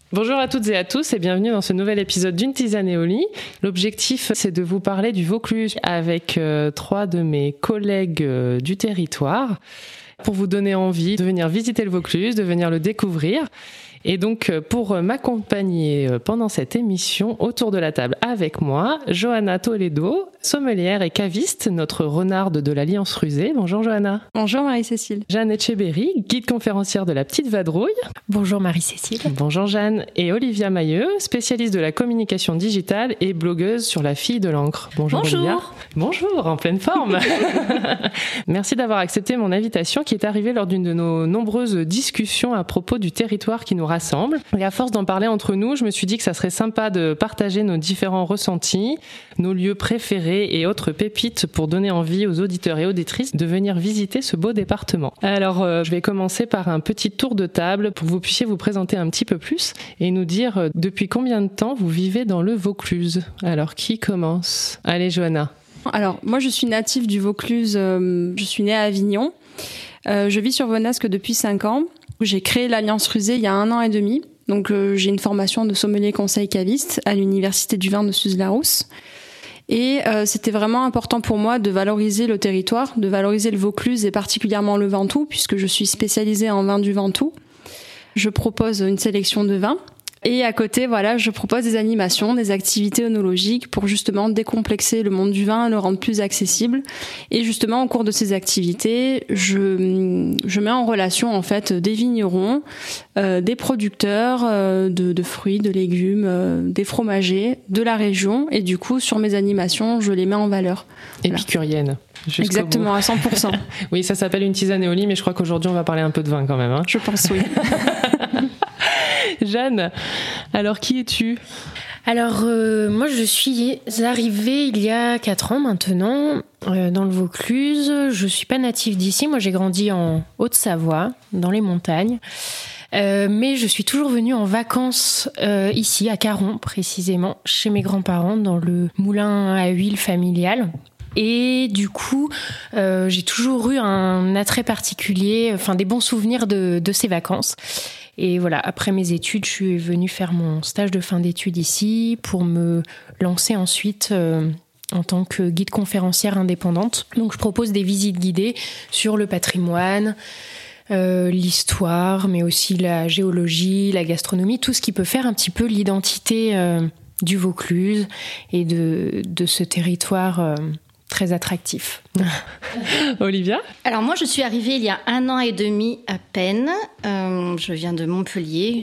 Bonjour à toutes et à tous et bienvenue dans ce nouvel épisode d'une tisane et au lit. L'objectif, c'est de vous parler du Vaucluse avec 3 de mes collègues du territoire pour vous donner envie de venir visiter le Vaucluse, de venir le découvrir. Et donc, pour m'accompagner pendant cette émission, autour de la table avec moi, Johanna Toledo, sommelière et caviste, notre renarde de l'Alliance Rusée. Bonjour Johanna. Bonjour Marie-Cécile. Jeanne Etcheberry, guide conférencière de la Petite Vadrouille. Bonjour Marie-Cécile. Bonjour Jeanne. Et Olivia Mailleux, spécialiste de la communication digitale et blogueuse sur La Fille de l'Ancre. Bonjour Olivia. Bonjour, en pleine forme. Merci d'avoir accepté mon invitation qui est arrivée lors d'une de nos nombreuses discussions à propos du territoire qui nous rassemble. Et à force d'en parler entre nous, je me suis dit que ça serait sympa de partager nos différents ressentis, nos lieux préférés et autres pépites pour donner envie aux auditeurs et auditrices de venir visiter ce beau département. Alors, je vais commencer par un petit tour de table pour que vous puissiez vous présenter un petit peu plus et nous dire depuis combien de temps vous vivez dans le Vaucluse. Alors, qui commence ? Allez, Johanna. Alors, moi, je suis native du Vaucluse. Je suis née à Avignon. Je vis sur Venasque depuis 5 ans. J'ai créé l'Alliance Rusée il y a 1 an et demi. Donc, j'ai une formation de sommelier conseil caviste à l'Université du vin de Suse-la-Rousse. Et c'était vraiment important pour moi de valoriser le territoire, de valoriser le Vaucluse et particulièrement le Ventoux, puisque je suis spécialisée en vin du Ventoux. Je propose une sélection de vins. Et à côté, voilà, je propose des animations, des activités œnologiques pour justement décomplexer le monde du vin, le rendre plus accessible. Et justement, au cours de ces activités, je mets en relation en fait des vignerons, des producteurs de fruits, de légumes, des fromagers de la région. Et du coup, sur mes animations, je les mets en valeur. Épicurienne. Exactement, à 100%. Oui, ça s'appelle une tisane et au lit, mais je crois qu'aujourd'hui, on va parler un peu de vin quand même. Hein. Je pense, oui. Jeanne, alors qui es-tu ? Alors, moi, je suis arrivée il y a 4 ans maintenant dans le Vaucluse. Je suis pas native d'ici. Moi, j'ai grandi en Haute-Savoie, dans les montagnes. Mais je suis toujours venue en vacances ici, à Caron, précisément, chez mes grands-parents, dans le moulin à huile familial. Et du coup, j'ai toujours eu un attrait particulier, enfin des bons souvenirs de ces vacances. Et voilà, après mes études, je suis venue faire mon stage de fin d'études ici pour me lancer ensuite en tant que guide conférencière indépendante. Donc je propose des visites guidées sur le patrimoine, l'histoire, mais aussi la géologie, la gastronomie, tout ce qui peut faire un petit peu l'identité du Vaucluse et de ce territoire très attractif. Olivia ? Alors moi, je suis arrivée il y a 1 an et demi à peine. Je viens de Montpellier.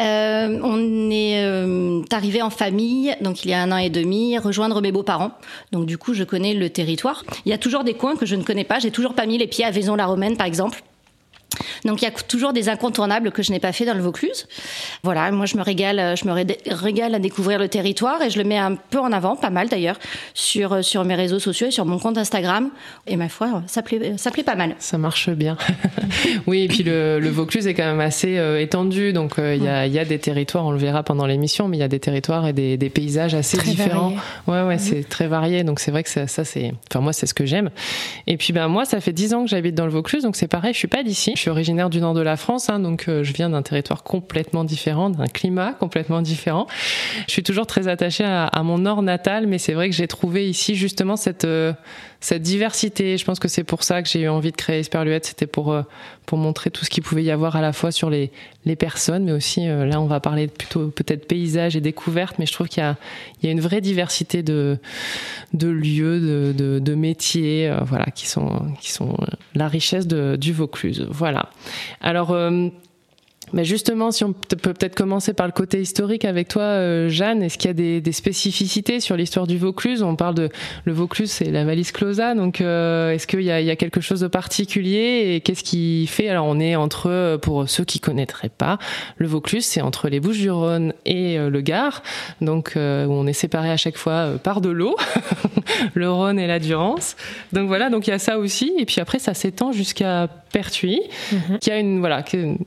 On est arrivé en famille, donc il y a 1 an et demi, rejoindre mes beaux-parents. Donc du coup, je connais le territoire. Il y a toujours des coins que je ne connais pas. J'ai toujours pas mis les pieds à Vaison-la-Romaine, par exemple. Donc il y a toujours des incontournables que je n'ai pas fait dans le Vaucluse. Voilà, moi je me régale à découvrir le territoire et je le mets un peu en avant, pas mal d'ailleurs, sur mes réseaux sociaux et sur mon compte Instagram. Et ma foi, ça plaît pas mal. Ça marche bien. Oui, et puis le Vaucluse est quand même assez étendu, donc il y a des territoires, on le verra pendant l'émission, mais il y a des territoires et des paysages assez très différents. Ouais, c'est très varié, donc c'est vrai que ça c'est, enfin moi c'est ce que j'aime. Et puis moi ça fait 10 ans que j'habite dans le Vaucluse, donc c'est pareil, je suis pas d'ici. Je suis originaire du nord de la France, donc je viens d'un territoire complètement différent, d'un climat complètement différent. Je suis toujours très attachée à mon nord natal, mais c'est vrai que j'ai trouvé ici justement cette diversité. Je pense que c'est pour ça que j'ai eu envie de créer Esperluette, c'était pour montrer tout ce qu'il pouvait y avoir à la fois sur les personnes, mais aussi là on va parler plutôt peut-être paysage et découverte, mais je trouve qu'il y a une vraie diversité de lieux, de métiers, voilà, qui sont la richesse du Vaucluse. Voilà. Alors mais justement, si on peut peut-être commencer par le côté historique avec toi, Jeanne, est-ce qu'il y a des spécificités sur l'histoire du Vaucluse ? On parle de le Vaucluse, c'est la Vallis Clausa, donc est-ce qu'il y a quelque chose de particulier et qu'est-ce qui fait ? Alors on est entre, pour ceux qui connaîtraient pas, le Vaucluse, c'est entre les Bouches-du-Rhône et le Gard, donc où on est séparés à chaque fois par de l'eau, le Rhône et la Durance. Donc voilà, donc il y a ça aussi, et puis après ça s'étend jusqu'à Pertuis, qui a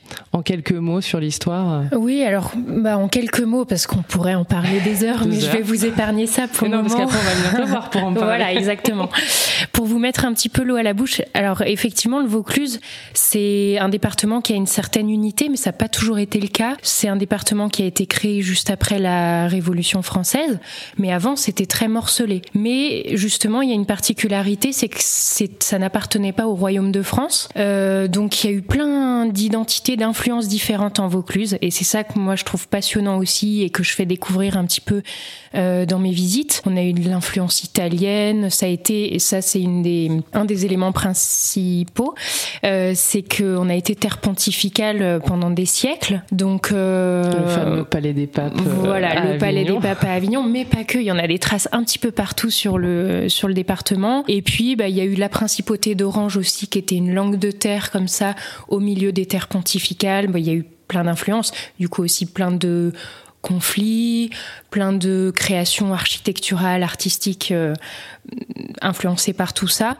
En quelques mots sur l'histoire. Oui, alors en quelques mots, parce qu'on pourrait en parler des heures, mais je vais vous épargner ça pour le moment. Parce qu'après on va bientôt voir pour en parler. Voilà, exactement. Pour vous mettre un petit peu l'eau à la bouche, alors effectivement, le Vaucluse, c'est un département qui a une certaine unité, mais ça n'a pas toujours été le cas. C'est un département qui a été créé juste après la Révolution française, mais avant, c'était très morcelé. Mais justement, il y a une particularité, c'est que ça n'appartenait pas au Royaume de France. Donc, il y a eu plein d'identités, d'influences différentes en Vaucluse, et c'est ça que moi, je trouve passionnant aussi et que je fais découvrir un petit peu dans mes visites. On a eu de l'influence italienne, ça a été, et ça, c'est un des éléments principaux, c'est qu'on a été terre pontificale pendant des siècles. Donc, le fameux palais des papes. Voilà, le palais des papes à Avignon, mais pas que. Il y en a des traces un petit peu partout sur le département. Et puis, il y a eu la principauté d'Orange aussi, qui était une langue de terre comme ça, au milieu des terres pontificales. Il y a eu plein d'influences. Du coup, aussi plein de conflits, plein de créations architecturales, artistiques influencées par tout ça.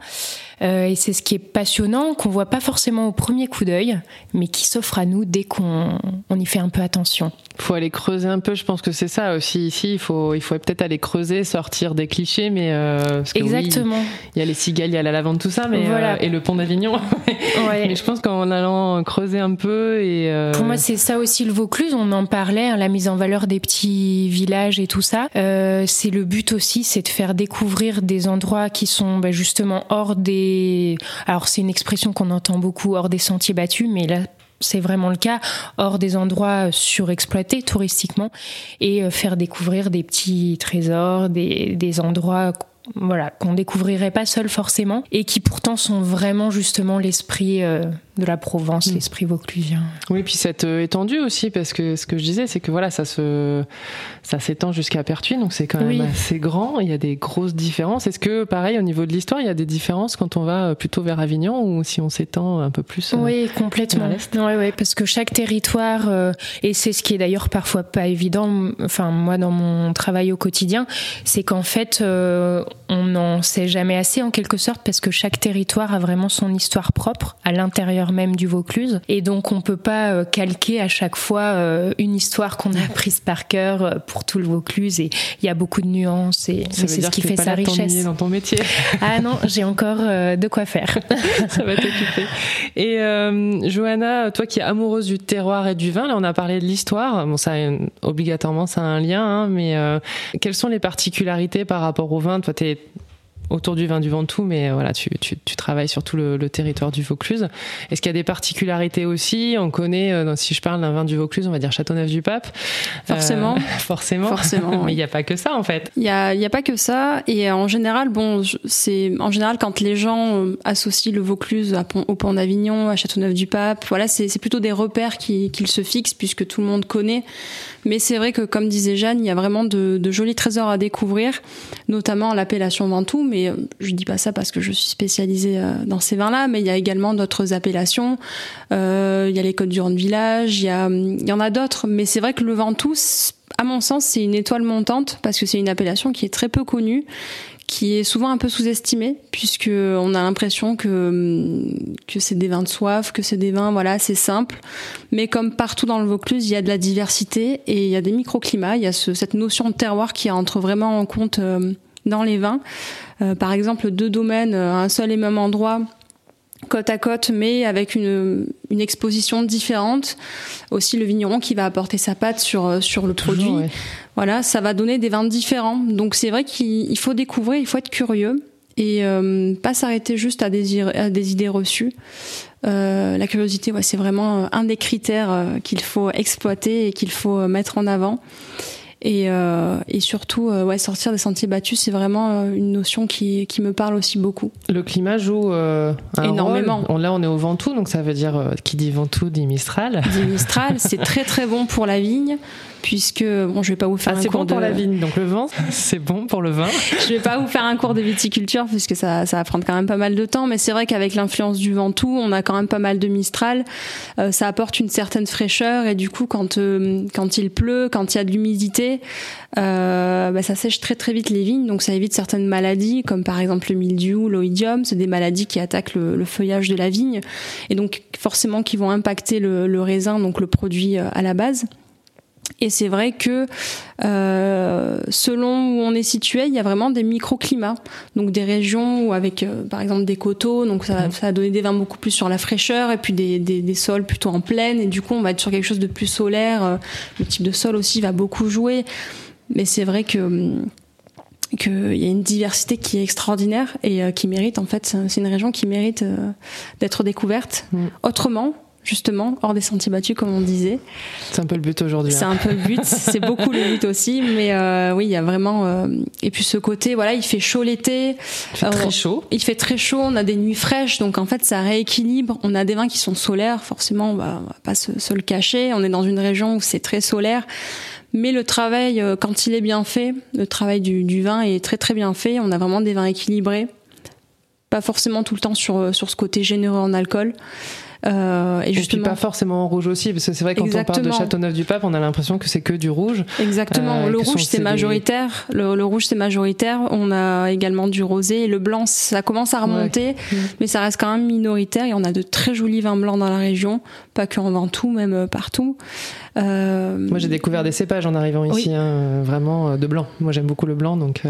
Et c'est ce qui est passionnant, qu'on voit pas forcément au premier coup d'œil, mais qui s'offre à nous dès qu'on y fait un peu attention. Il faut aller creuser un peu, je pense que c'est ça aussi. Ici, il faut peut-être aller creuser, sortir des clichés, mais parce que exactement. Oui, il y a les cigales, il y a la lavande, tout ça, mais voilà. Et le pont d'Avignon. Ouais. Mais je pense qu'en allant creuser un peu et pour moi, c'est ça aussi le Vaucluse. On en parlait, la mise en valeur des petits villages et tout ça. C'est le but aussi, c'est de faire découvrir des endroits qui sont justement hors des. Alors c'est une expression qu'on entend beaucoup, hors des sentiers battus, mais là c'est vraiment le cas, hors des endroits surexploités touristiquement, et faire découvrir des petits trésors, des endroits qu'on découvrirait pas seul forcément, et qui pourtant sont vraiment justement l'esprit de la Provence, l'esprit vauclusien. Oui, puis cette étendue aussi, parce que ce que je disais, c'est que voilà, ça s'étend jusqu'à Pertuis, donc c'est quand même assez grand, il y a des grosses différences. Est-ce que, pareil, au niveau de l'histoire, il y a des différences quand on va plutôt vers Avignon, ou si on s'étend un peu plus Oui, complètement. Oui, parce que chaque territoire, et c'est ce qui est d'ailleurs parfois pas évident, enfin moi dans mon travail au quotidien, c'est qu'en fait, on n'en sait jamais assez en quelque sorte, parce que chaque territoire a vraiment son histoire propre à l'intérieur même du Vaucluse, et donc on peut pas calquer à chaque fois une histoire qu'on a apprise par cœur pour tout le Vaucluse, et il y a beaucoup de nuances, et c'est ce qui fait sa richesse. Dans ton métier. Ah non, j'ai encore de quoi faire. Ça va t'occuper. Et Johanna, toi qui es amoureuse du terroir et du vin, là on a parlé de l'histoire, bon ça obligatoirement ça a un lien, mais quelles sont les particularités par rapport au vin? Toi t'es autour du vin du Ventoux, mais voilà, tu travailles sur tout le territoire du Vaucluse. Est-ce qu'il y a des particularités aussi? On connaît, si je parle d'un vin du Vaucluse, on va dire Châteauneuf-du-Pape. Forcément. Forcément. Mais il n'y a pas que ça, en fait. Il y a pas que ça. Et en général, quand les gens associent le Vaucluse au Pont d'Avignon, à Châteauneuf-du-Pape, voilà, c'est plutôt des repères qu'ils se fixent, puisque tout le monde connaît. Mais c'est vrai que, comme disait Jeanne, il y a vraiment de jolis trésors à découvrir, notamment l'appellation Ventoux, mais je dis pas ça parce que je suis spécialisée dans ces vins-là, mais il y a également d'autres appellations. Il y a les Côtes-du-Rhône Village, il y en a d'autres, mais c'est vrai que le Ventoux, à mon sens, c'est une étoile montante, parce que c'est une appellation qui est très peu connue, qui est souvent un peu sous-estimée, puisque on a l'impression que c'est des vins de soif, que c'est des vins assez simples. Mais comme partout dans le Vaucluse, il y a de la diversité et il y a des microclimats. Il y a cette notion de terroir qui entre vraiment en compte dans les vins. Par exemple, 2 domaines à un seul et même endroit, côte à côte, mais avec une exposition différente. Aussi le vigneron qui va apporter sa patte sur le produit. Ouais. Voilà, ça va donner des vins différents. Donc c'est vrai qu'il faut découvrir, il faut être curieux et pas s'arrêter juste à des idées reçues. La curiosité, c'est vraiment un des critères qu'il faut exploiter et qu'il faut mettre en avant. Et surtout, sortir des sentiers battus, c'est vraiment une notion qui me parle aussi beaucoup. Le climat joue énormément. Rôle. Là, on est au Ventoux, donc ça veut dire qui dit Ventoux dit Mistral. Dit Mistral, c'est très très bon pour la vigne, puisque je vais pas vous faire un cours c'est bon pour la vigne, donc le vin, c'est bon pour le vin. Je vais pas vous faire un cours de viticulture, puisque ça va prendre quand même pas mal de temps, mais c'est vrai qu'avec l'influence du Ventoux, on a quand même pas mal de Mistral. Ça apporte une certaine fraîcheur, et du coup, quand il pleut, quand il y a de l'humidité, chauffé, ça sèche très très vite les vignes, donc ça évite certaines maladies comme par exemple le mildiou, l'oïdium. C'est des maladies qui attaquent le feuillage de la vigne et donc forcément qui vont impacter le raisin, donc le produit à la base. Et c'est vrai que selon où on est situé, il y a vraiment des microclimats, donc des régions où avec par exemple des coteaux, donc ça va donner des vins beaucoup plus sur la fraîcheur, et puis des sols plutôt en plaine, et du coup on va être sur quelque chose de plus solaire. Le type de sol aussi va beaucoup jouer, mais c'est vrai qu'il y a une diversité qui est extraordinaire et qui mérite, en fait, c'est une région qui mérite d'être découverte autrement, justement, hors des sentiers battus, comme on disait. C'est un peu le but aujourd'hui. C'est un peu le but, c'est beaucoup le but aussi, mais oui, il y a vraiment... Et puis ce côté, voilà, il fait chaud l'été. Il fait très chaud. Il fait très chaud, on a des nuits fraîches, donc en fait, ça rééquilibre. On a des vins qui sont solaires, forcément, on va pas se le cacher. On est dans une région où c'est très solaire. Mais le travail, quand il est bien fait, le travail du vin est très très bien fait. On a vraiment des vins équilibrés. Pas forcément tout le temps sur ce côté généreux en alcool. Et justement, puis pas forcément en rouge aussi, parce que c'est vrai quand on parle de Châteauneuf-du-Pape, on a l'impression que c'est que du rouge. Exactement, le rouge c'est majoritaire. Le rouge c'est majoritaire. On a également du rosé et le blanc ça commence à remonter, mais ça reste quand même minoritaire. Et on a de très jolis vins blancs dans la région, pas que en Ventoux, même partout. Moi j'ai découvert des cépages en arrivant ici, vraiment de blanc. Moi j'aime beaucoup le blanc, donc.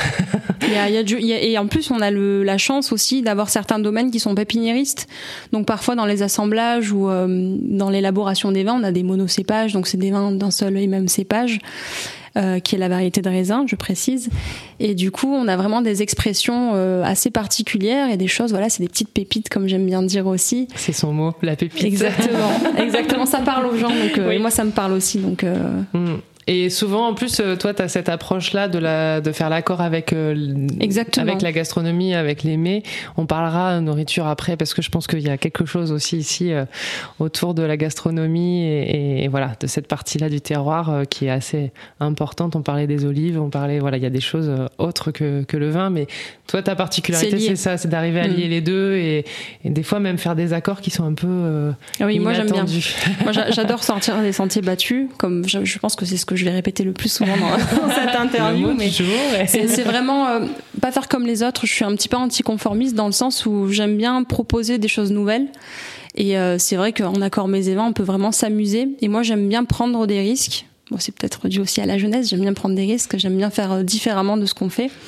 Et en plus on a la chance aussi d'avoir certains domaines qui sont pépiniéristes. Donc parfois dans les assemblages ou dans l'élaboration des vins, on a des monocépages, donc c'est des vins d'un seul et même cépage. Qui est la variété de raisin, je précise. Et du coup, on a vraiment des expressions assez particulières et des choses, voilà, c'est des petites pépites, comme j'aime bien dire aussi. C'est son mot, la pépite. Exactement, ça parle aux gens, donc et moi ça me parle aussi, donc. Et souvent, en plus, toi, tu as cette approche-là de faire l'accord avec la gastronomie, avec les mets. On parlera nourriture après, parce que je pense qu'il y a quelque chose aussi ici autour de la gastronomie et voilà, de cette partie-là du terroir qui est assez importante. On parlait des olives, il y a des choses autres que le vin, mais toi, ta particularité, c'est ça, c'est d'arriver à lier les deux et des fois même faire des accords qui sont un peu inattendus. Moi, j'aime bien. Moi, j'adore sortir des sentiers battus, comme je pense que c'est ce que je vais répéter le plus souvent dans cette interview, mais c'est vraiment pas faire comme les autres. Je suis un petit peu anticonformiste dans le sens où j'aime bien proposer des choses nouvelles et c'est vrai qu'en accord mets et vins on peut vraiment s'amuser et moi j'aime bien prendre des risques. Bon, c'est peut-être dû aussi à la jeunesse, j'aime bien prendre des risques, j'aime bien faire différemment de ce qu'on fait.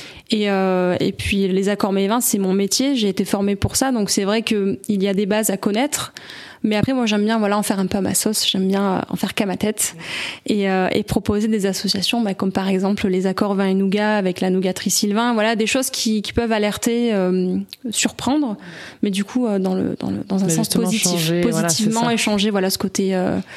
Et puis les accords mets et vins, c'est mon métier, j'ai été formée pour ça, donc c'est vrai qu'il y a des bases à connaître. Mais après, moi, j'aime bien en faire un peu à ma sauce. J'aime bien en faire qu'à ma tête et proposer des associations, comme par exemple les accords vin et nougat avec la nougaterie Sylvain. Voilà, des choses qui peuvent alerter, surprendre, mais du coup dans un sens positif, positivement échanger. Voilà, ce côté.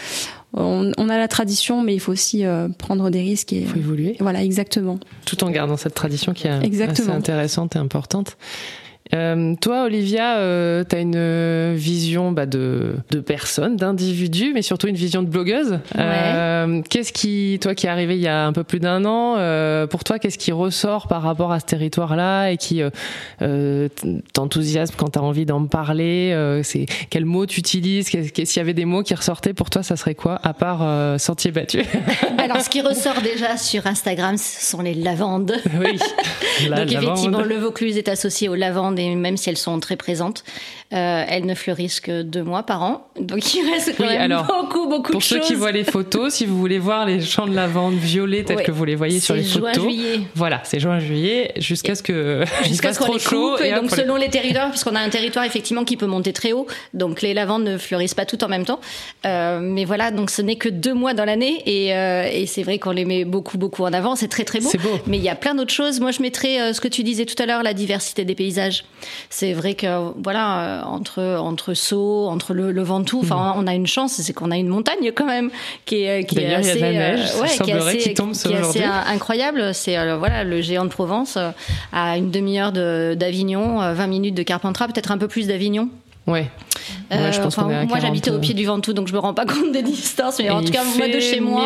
On a la tradition, mais il faut aussi prendre des risques. Il faut évoluer. Voilà, exactement. Tout en gardant cette tradition qui est assez intéressante et importante. Toi, Olivia, tu as une vision de personne, d'individu, mais surtout une vision de blogueuse. Qu'est-ce qui, toi qui es arrivée il y a un peu plus d'un an, pour toi, qu'est-ce qui ressort par rapport à ce territoire-là et qui t'enthousiasme quand tu as envie d'en parler? Quels mots tu utilises? S'il y avait des mots qui ressortaient pour toi, ça serait quoi, à part sentier battu? Alors, ce qui ressort déjà sur Instagram, ce sont les lavandes. Oui, donc effectivement, le Vaucluse est associé aux lavandes. Et même si elles sont très présentes, elles ne fleurissent que 2 mois par an. Donc il reste quand même beaucoup de choses. Pour ceux qui voient les photos, si vous voulez voir les champs de lavande violets tels que vous les voyez sur les photos. Juin-juillet. Voilà, c'est juin-juillet jusqu'à ce que jusqu'à ce qu'on les coupe. Et donc selon les territoires, puisqu'on a un territoire effectivement qui peut monter très haut, donc les lavandes ne fleurissent pas toutes en même temps. Mais voilà, donc ce n'est que 2 mois dans l'année et c'est vrai qu'on les met beaucoup en avant. C'est très très beau. C'est beau. Mais il y a plein d'autres choses. Moi, je mettrais ce que tu disais tout à l'heure, la diversité des paysages. C'est vrai que voilà, entre Sceaux, entre le Ventoux, enfin on a une chance, c'est qu'on a une montagne quand même qui est assez, il y a de la neige, qui est assez incroyable. C'est voilà, le géant de Provence, à une demi-heure d'Avignon, 20 minutes de Carpentras, peut-être un peu plus d'Avignon. Ouais. Ouais, je pense qu'on est à 40. Moi, j'habitais au pied du Ventoux, donc je me rends pas compte des distances. Mais en tout cas, moi, de chez moi.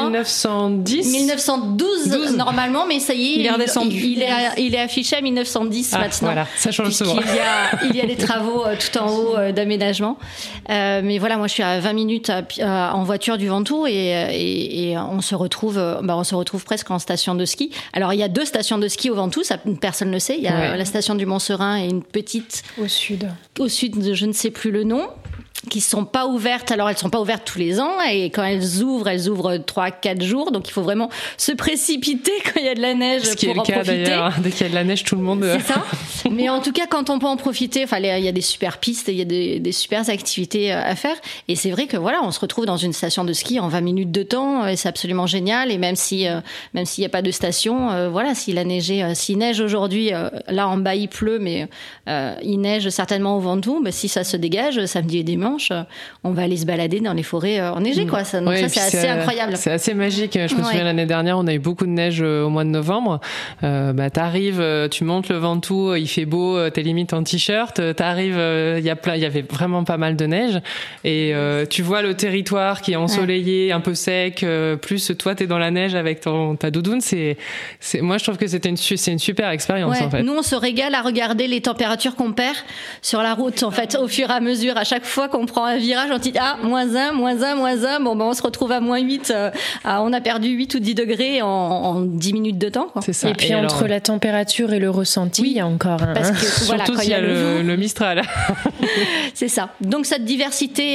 1912 normalement, mais ça y est, il est redescendu. Il est affiché à 1910 maintenant. Voilà, ça change souvent. Il y a des travaux tout en haut d'aménagement. Mais voilà, moi, je suis à 20 minutes en voiture du Ventoux et on se retrouve presque en station de ski. Alors, il y a 2 stations de ski au Ventoux, ça personne ne le sait. Il y a la station du Mont-Serein et une petite au sud, je ne sais plus le nom, qui sont pas ouvertes. Alors elles sont pas ouvertes tous les ans et quand elles ouvrent 3-4 jours, donc il faut vraiment se précipiter quand il y a de la neige pour en profiter. Ce qui est le cas d'ailleurs, dès qu'il y a de la neige, tout le monde... C'est ça. Mais en tout cas, quand on peut en profiter, il y a des super pistes, il y a des super activités à faire et c'est vrai que voilà, on se retrouve dans une station de ski en 20 minutes de temps et c'est absolument génial. Et même s'il y a pas de station, voilà, s'il neige aujourd'hui, là en bas il pleut, mais il neige certainement au Ventoux, si ça se dégage samedi et dimanche, on va aller se balader dans les forêts enneigées, quoi. Donc ça, c'est assez incroyable. C'est assez magique. Je me souviens l'année dernière, on a eu beaucoup de neige au mois de novembre. T'arrives, tu montes le Ventoux, il fait beau, t'es limite en t-shirt. T'arrives, il y avait vraiment pas mal de neige. Et tu vois le territoire qui est ensoleillé, un peu sec. Plus toi, t'es dans la neige avec ta doudoune. Moi, je trouve que c'est une super expérience, en fait. Nous, on se régale à regarder les températures qu'on perd sur la route, en fait, au fur et à mesure. À chaque fois qu'on prend un virage, on dit -1, -1. Bon, on se retrouve à -8. On a perdu 8 ou 10 degrés en 10 minutes de temps, quoi. C'est ça. Et puis entre la température et le ressenti, il y a encore un... Parce que, surtout s'il y a le Mistral. C'est ça. Donc cette diversité,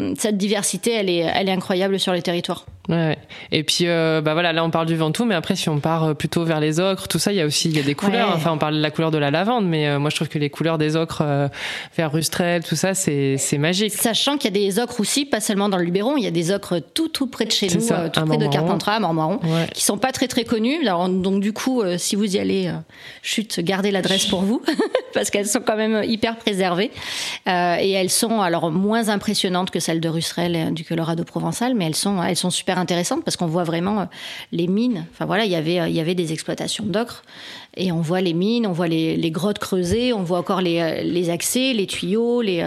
elle est incroyable sur les territoires. Ouais. Et puis là on parle du Ventoux, mais après si on part plutôt vers les ocres, tout ça, il y a des couleurs. Enfin, on parle de la couleur de la lavande, mais moi je trouve que les couleurs des ocres vers Rustrel, tout ça, c'est magique. Sachant qu'il y a des ocres aussi, pas seulement dans le Luberon, il y a des ocres tout près de chez nous, tout près de Carpentras, à Montmoiron, qui sont pas très connus. Alors, donc du coup, si vous y allez, gardez l'adresse pour vous, parce qu'elles sont quand même hyper préservées. Et elles sont alors moins impressionnantes que celles de Rustrel du Colorado provençal, mais elles sont super intéressantes parce qu'on voit vraiment les mines. Enfin voilà, il y avait des exploitations d'ocre et on voit les mines, on voit les grottes creusées, on voit encore les accès, les tuyaux, les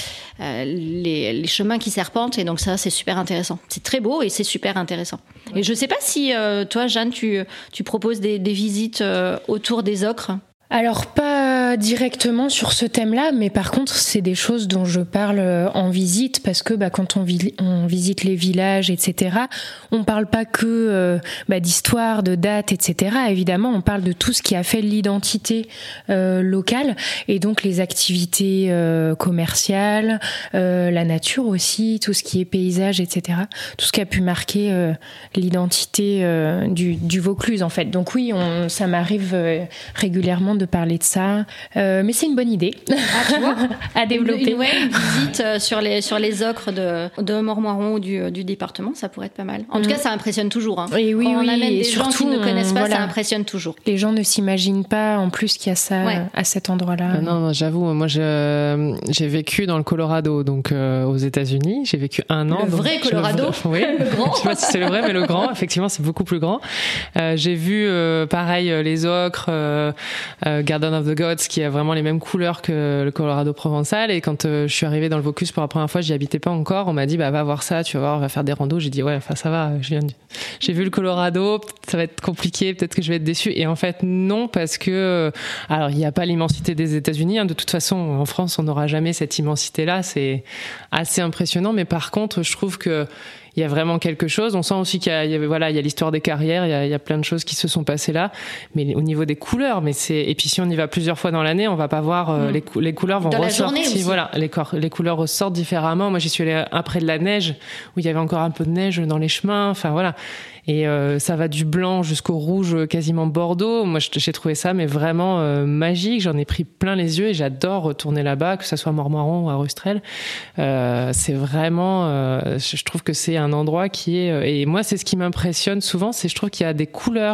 chemins qui serpentent, et donc ça, c'est super intéressant. C'est très beau et c'est super intéressant. Ouais. Et je sais pas si toi, Jeanne, tu proposes des visites autour des ocres. Alors, pas directement sur ce thème-là, mais par contre, c'est des choses dont je parle en visite, parce que quand on visite les villages, etc., on parle pas que d'histoire, de dates, etc. Évidemment, on parle de tout ce qui a fait l'identité locale, et donc les activités commerciales, la nature aussi, tout ce qui est paysage, etc. Tout ce qui a pu marquer l'identité du Vaucluse, en fait. Donc oui, ça m'arrive régulièrement de parler de ça, mais c'est une bonne idée tu vois à développer. Une visite sur les ocres de Montmoiron ou du département, ça pourrait être pas mal. En tout cas, ça impressionne toujours. Hein. Et oui, quand on amène des surtout, gens qui ne connaissent pas, ça impressionne toujours. Les gens ne s'imaginent pas en plus qu'il y a ça à cet endroit-là. Non, j'avoue, moi j'ai vécu dans le Colorado, donc aux États-Unis. J'ai vécu 1 an. Le vrai Colorado. Oui. Le grand. Je sais pas si c'est le vrai, mais le grand, effectivement, c'est beaucoup plus grand. J'ai vu pareil les ocres. Garden of the Gods, qui a vraiment les mêmes couleurs que le Colorado provençal. Et quand je suis arrivée dans le Vaucluse pour la première fois, j'y habitais pas encore. On m'a dit, va voir ça, tu vas voir, on va faire des randos. J'ai dit, ça va, j'ai vu le Colorado, ça va être compliqué, peut-être que je vais être déçue. Et en fait, non, parce que, alors, il n'y a pas l'immensité des États-Unis. Hein. De toute façon, en France, on n'aura jamais cette immensité-là. C'est assez impressionnant. Mais par contre, je trouve que il y a vraiment quelque chose. On sent aussi qu'il y a l'histoire des carrières, il y a plein de choses qui se sont passées là. Mais au niveau des couleurs, et puis si on y va plusieurs fois dans l'année, on va pas voir les couleurs vont ressortir. Voilà, les couleurs ressortent différemment. Moi, j'y suis allée après de la neige, où il y avait encore un peu de neige dans les chemins. Enfin voilà. Et ça va du blanc jusqu'au rouge, quasiment bordeaux. Moi, j'ai trouvé ça mais vraiment magique. J'en ai pris plein les yeux et j'adore retourner là-bas, que ça soit à Montmoiron ou à Rustrel. C'est vraiment, je trouve que c'est un endroit qui est... et moi, c'est ce qui m'impressionne souvent, je trouve qu'il y a des couleurs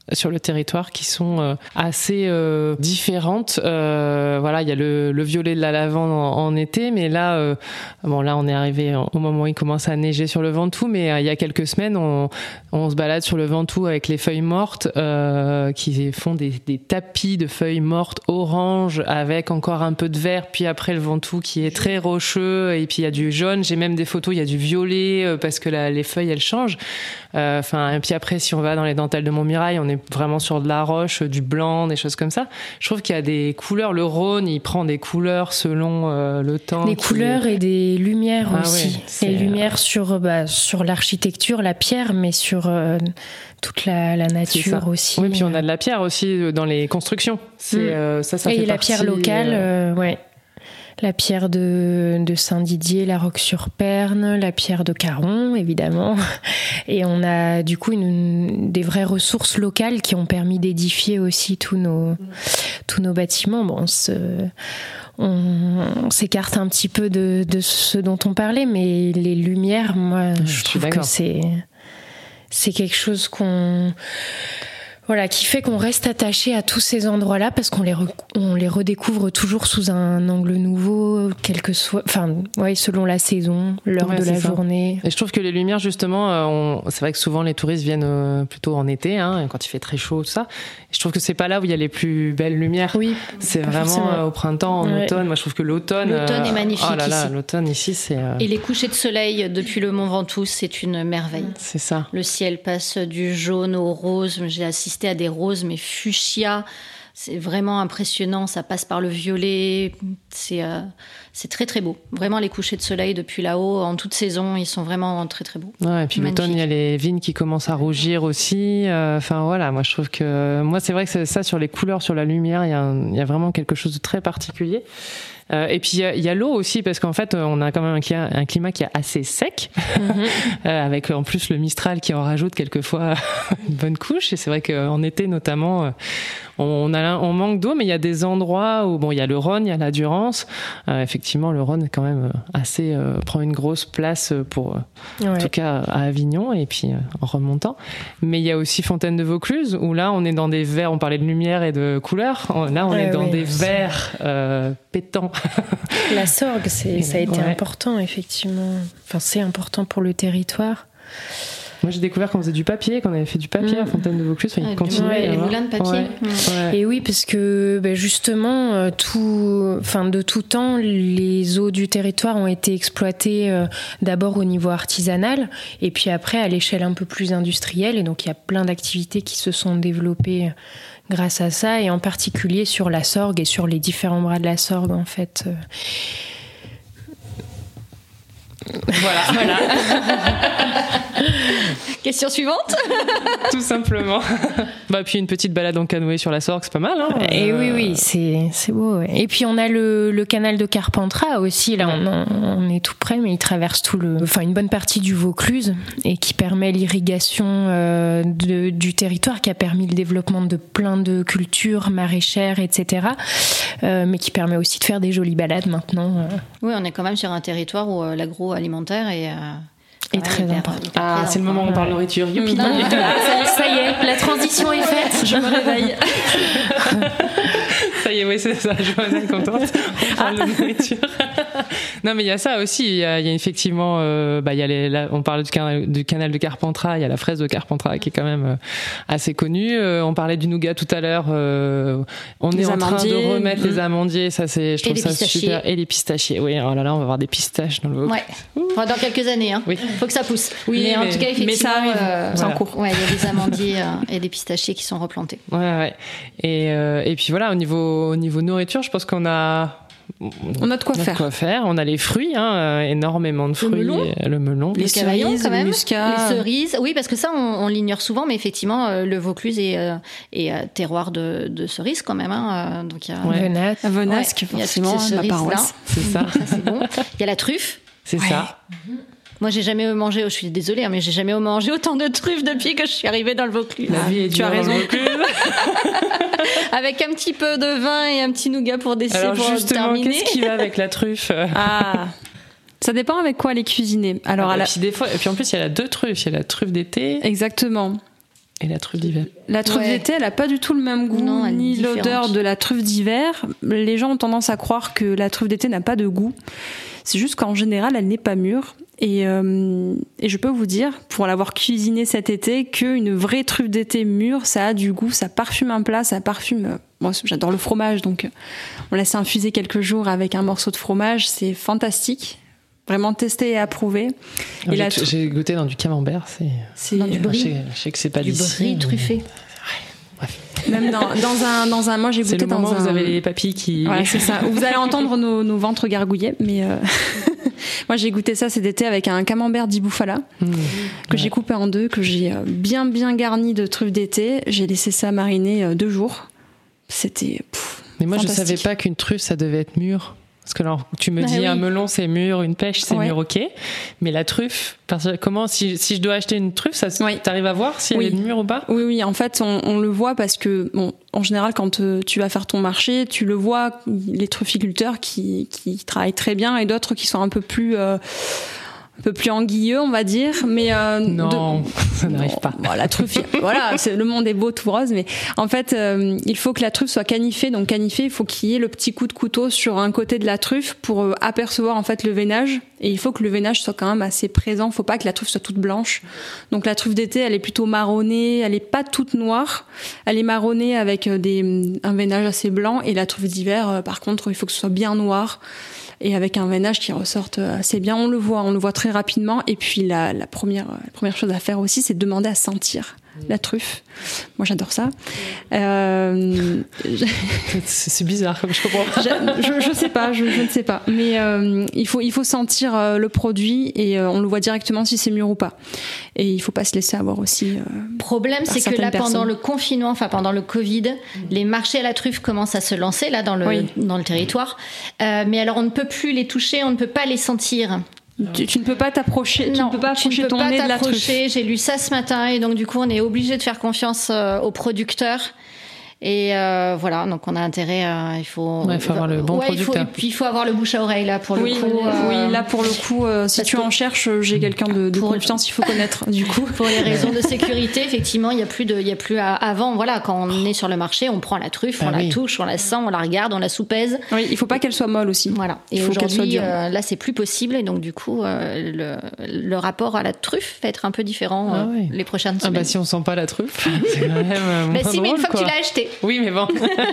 sur le territoire qui sont assez différentes. Voilà, il y a le violet de la lavande en été, mais là, là on est arrivé au moment où il commence à neiger sur le Ventoux, mais il y a quelques semaines, on se balade sur le Ventoux avec les feuilles mortes qui font des tapis de feuilles mortes orange avec encore un peu de vert, puis après le Ventoux qui est très rocheux, et puis il y a du jaune. J'ai même des photos, il y a du violet parce que les feuilles elles changent. Et puis après, si on va dans les dentelles de Montmirail, on est vraiment sur de la roche, du blanc, des choses comme ça. Je trouve qu'il y a des couleurs. Le Rhône, il prend des couleurs selon le temps. Des couleurs et des lumières aussi. Ouais, les lumières sur l'architecture, la pierre, mais sur toute la nature aussi. Oui, puis on a de la pierre aussi dans les constructions. Ça et fait la partie, pierre locale, ouais. La pierre de Saint-Didier, la Roque-sur-Perne, la pierre de Caron, évidemment. Et on a du coup des vraies ressources locales qui ont permis d'édifier aussi tous nos bâtiments. Bon, on s'écarte un petit peu de ce dont on parlait, mais les lumières, moi, je trouve que c'est quelque chose qui fait qu'on reste attaché à tous ces endroits-là parce qu'on les redécouvre toujours sous un angle nouveau, quel que soit, selon la saison, l'heure de la journée. Et je trouve que les lumières, justement, c'est vrai que souvent les touristes viennent plutôt en été, quand il fait très chaud, tout ça. Et je trouve que c'est pas là où il y a les plus belles lumières. Oui, c'est vraiment au printemps, en automne. Moi, je trouve que l'automne est magnifique. Oh là là, ici. l'automne ici, c'est. Et les couchers de soleil depuis le Mont Ventoux, c'est une merveille. C'est ça. Le ciel passe du jaune au rose. J'ai assisté à des roses, mais fuchsia. C'est vraiment impressionnant. Ça passe par le violet. C'est très très beau. Vraiment, les couchers de soleil depuis là-haut, en toute saison, ils sont vraiment très très beaux. Ouais, et puis l'automne, il y a les vignes qui commencent à rougir aussi. Moi je trouve que c'est vrai que ça, sur les couleurs, sur la lumière, il y a vraiment quelque chose de très particulier. Et puis il y a l'eau aussi, parce qu'en fait on a quand même un climat qui est assez sec, avec en plus le Mistral qui en rajoute quelquefois une bonne couche. Et c'est vrai qu'en été notamment, on manque d'eau, mais il y a des endroits où il y a le Rhône, il y a la Durance. Effectivement, le Rhône quand même prend une grosse place en tout cas à Avignon, et puis en remontant. Mais il y a aussi Fontaine de Vaucluse, où là on est dans des verts. On parlait de lumière et de couleurs. Là on est dans des verts pétants. La Sorgue, ça a été important, effectivement. Enfin, c'est important pour le territoire. Moi, j'ai découvert qu'on faisait du papier, qu'on avait fait du papier à Fontaine de Vaucluse. Il continuait. Les moulins de papier. Ouais. Et oui, parce que justement, de tout temps, les eaux du territoire ont été exploitées d'abord au niveau artisanal, et puis après à l'échelle un peu plus industrielle. Et donc, il y a plein d'activités qui se sont développées grâce à ça, et en particulier sur la Sorgue et sur les différents bras de la Sorgue, en fait. Voilà. Question suivante. Tout simplement. Puis une petite balade en canoë sur la Sorgue, c'est pas mal. Et oui, c'est beau. Ouais. Et puis on a le canal de Carpentras aussi. Là, on est tout près, mais il traverse une bonne partie du Vaucluse, et qui permet l'irrigation du territoire, qui a permis le développement de plein de cultures maraîchères, etc. Mais qui permet aussi de faire des jolies balades maintenant. Oui, on est quand même sur un territoire où l'agroalimentaire est très important. C'est le moment où on parle nourriture. Youpi. Ça y est, la transition est faite. Je me réveille. Ça y est, oui, c'est ça. Joanne est contente. On parle de nourriture. Non, mais il y a ça aussi. Il y a effectivement, on parle du canal de Carpentras. Il y a la fraise de Carpentras qui est quand même assez connue. On parlait du nougat tout à l'heure. On est en train de remettre les amandiers. Ça, je trouve ça super. Et les pistachiers. Oui, oh là là, on va avoir des pistaches dans le Vaucluse. Ouais. Dans quelques années, Oui. Faut que ça pousse. Oui, mais en tout cas, effectivement, mais ça arrive. C'est en cours. Ouais, il y a des amandiers et des pistachiers qui sont replantés. Ouais. Et puis voilà, au niveau nourriture, je pense qu'on a. On a de quoi faire. On a les fruits, énormément de fruits. Le melon. Les cerises, le muscat. Les cerises. Oui, parce que ça, on l'ignore souvent, mais effectivement, le Vaucluse est terroir de cerises quand même. Donc il y a Venasque, forcément, ma paroisse. C'est ça. Ça, c'est bon. Il y a la truffe. C'est ça. Moi, j'ai jamais mangé, je suis désolée, mais j'ai jamais mangé autant de truffes depuis que je suis arrivée dans le Vaucluse. La vie est dure. Tu as raison. Avec un petit peu de vin et un petit nougat pour terminer. Alors justement, qu'est-ce qui va avec la truffe ? Ça dépend avec quoi les cuisiner. Alors, puis des fois, et puis en plus, il y a la deux truffes. Il y a la truffe d'été. Exactement. Et la truffe d'hiver. La truffe d'été, elle a pas du tout le même goût, non, ni l'odeur de la truffe d'hiver. Les gens ont tendance à croire que la truffe d'été n'a pas de goût. C'est juste qu'en général, elle n'est pas mûre. Et je peux vous dire, pour l'avoir cuisinée cet été, qu'une vraie truffe d'été mûre, ça a du goût, ça parfume un plat, ça parfume... Moi, j'adore le fromage, donc on laisse infuser quelques jours avec un morceau de fromage, c'est fantastique. Vraiment testé et approuvé. Et j'ai goûté dans du camembert, c'est dans du brie. Je sais que c'est pas du brie truffé. Ouais, bref. Même dans un, moi j'ai goûté dans un. C'est le moment où vous avez les papilles qui. Ouais, c'est ça. Où vous allez entendre nos ventres gargouiller, mais moi j'ai goûté ça cet été avec un camembert di bufala que j'ai coupé en deux, que j'ai bien garni de truffes d'été. J'ai laissé ça mariner 2 jours. C'était. Mais moi fantastique. Je savais pas qu'une truffe ça devait être mûr. Parce que alors, tu me dis oui. un melon c'est mûr, une pêche c'est mûr, ok. Mais la truffe, comment si je dois acheter une truffe, ça t'arrives à voir si elle est mûre ou pas ? Oui. En fait, on le voit parce que bon, en général, quand tu vas faire ton marché, tu le vois, les trufficulteurs qui travaillent très bien et d'autres qui sont un peu plus anguilleux, on va dire, mais non, ça n'arrive pas. Bon, la truffe, voilà, le monde est beau tout rose, mais en fait, il faut que la truffe soit canifée. Donc canifée, il faut qu'il y ait le petit coup de couteau sur un côté de la truffe pour apercevoir en fait le veinage. Et il faut que le veinage soit quand même assez présent. Faut pas que la truffe soit toute blanche. Donc la truffe d'été, elle est plutôt marronnée. Elle est pas toute noire. Elle est marronnée avec un veinage assez blanc. Et la truffe d'hiver, par contre, il faut que ce soit bien noir. Et avec un veinage qui ressorte assez bien. On le voit très rapidement. Et puis la première chose à faire aussi, c'est de demander à sentir la truffe. Moi, j'adore ça. C'est bizarre, comme je comprends pas. Je sais pas, je ne sais pas. Mais il faut sentir le produit et on le voit directement si c'est mûr ou pas. Et il faut pas se laisser avoir aussi. Problème, c'est que là, pendant le confinement, enfin pendant le Covid, les marchés à la truffe commencent à se lancer là dans le territoire. Mais alors, on ne peut plus les toucher, on ne peut pas les sentir. Tu ne peux pas t'approcher, tu ne peux pas approcher ton nez de la truffe. J'ai lu ça ce matin et donc du coup on est obligé de faire confiance aux producteurs. Et voilà, donc on a intérêt il faut avoir le bon producteur. Puis il faut avoir le bouche à oreille là pour le coup. Oui, là pour le coup, si tu en cherches, j'ai quelqu'un de confiance, il faut connaître du coup. Pour les raisons de sécurité, effectivement, il y a plus avant. Voilà, quand on est sur le marché, on prend la truffe, on la touche, on la sent, on la regarde, on la soupèse. Oui, il faut pas qu'elle soit molle aussi. Voilà. Et aujourd'hui, là, c'est plus possible et donc du coup, le rapport à la truffe va être un peu différent les prochaines semaines. Ah bah si on sent pas la truffe, c'est quand même. Si, mais une fois que tu l'as acheté. Oui, mais bon,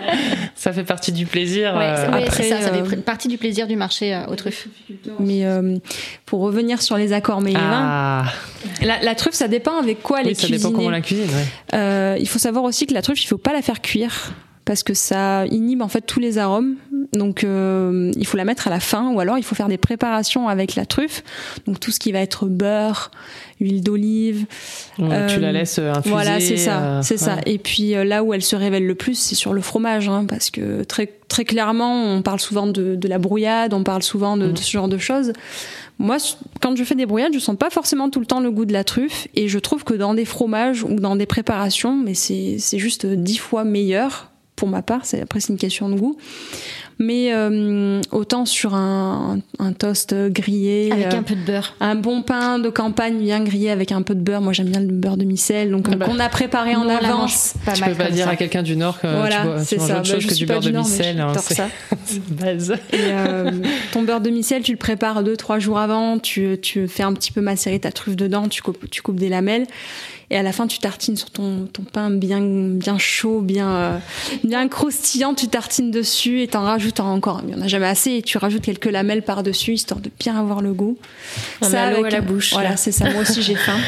ça fait partie du plaisir. C'est ça fait partie du plaisir du marché aux truffes. Mais pour revenir sur les accords mets et vins, la truffe, ça dépend avec quoi elle est cuisinée. Ça dépend comment on la cuisine. Il faut savoir aussi que la truffe, il faut pas la faire cuire parce que ça inhibe en fait tous les arômes. Donc il faut la mettre à la fin ou alors il faut faire des préparations avec la truffe. Donc tout ce qui va être beurre, huile d'olive. Tu la laisses infuser. Voilà, c'est ça. Et puis là où elle se révèle le plus, c'est sur le fromage, parce que très très clairement, on parle souvent de la brouillade, on parle souvent de ce genre de choses. Moi, quand je fais des brouillades, je sens pas forcément tout le temps le goût de la truffe, et je trouve que dans des fromages ou dans des préparations, mais c'est juste 10 fois meilleur. Pour ma part, après c'est une question de goût. Mais autant sur un toast grillé avec un peu de beurre, un bon pain de campagne bien grillé avec un peu de beurre. Moi j'aime bien le beurre de micelle, donc qu'on a préparé en avance. Tu peux pas dire à quelqu'un du Nord que tu manges autre chose que du beurre de micelle. C'est base. Et ton beurre de micelle, tu le prépares 2-3 jours avant. Tu fais un petit peu macérer ta truffe dedans. Tu coupes des lamelles. Et à la fin, tu tartines sur ton pain bien chaud, bien croustillant. Tu tartines dessus et t'en rajoutes encore. Il n'y en a jamais assez. Et tu rajoutes quelques lamelles par-dessus, histoire de bien avoir le goût. On a l'eau à la bouche. Voilà, c'est ça. Moi aussi, j'ai faim.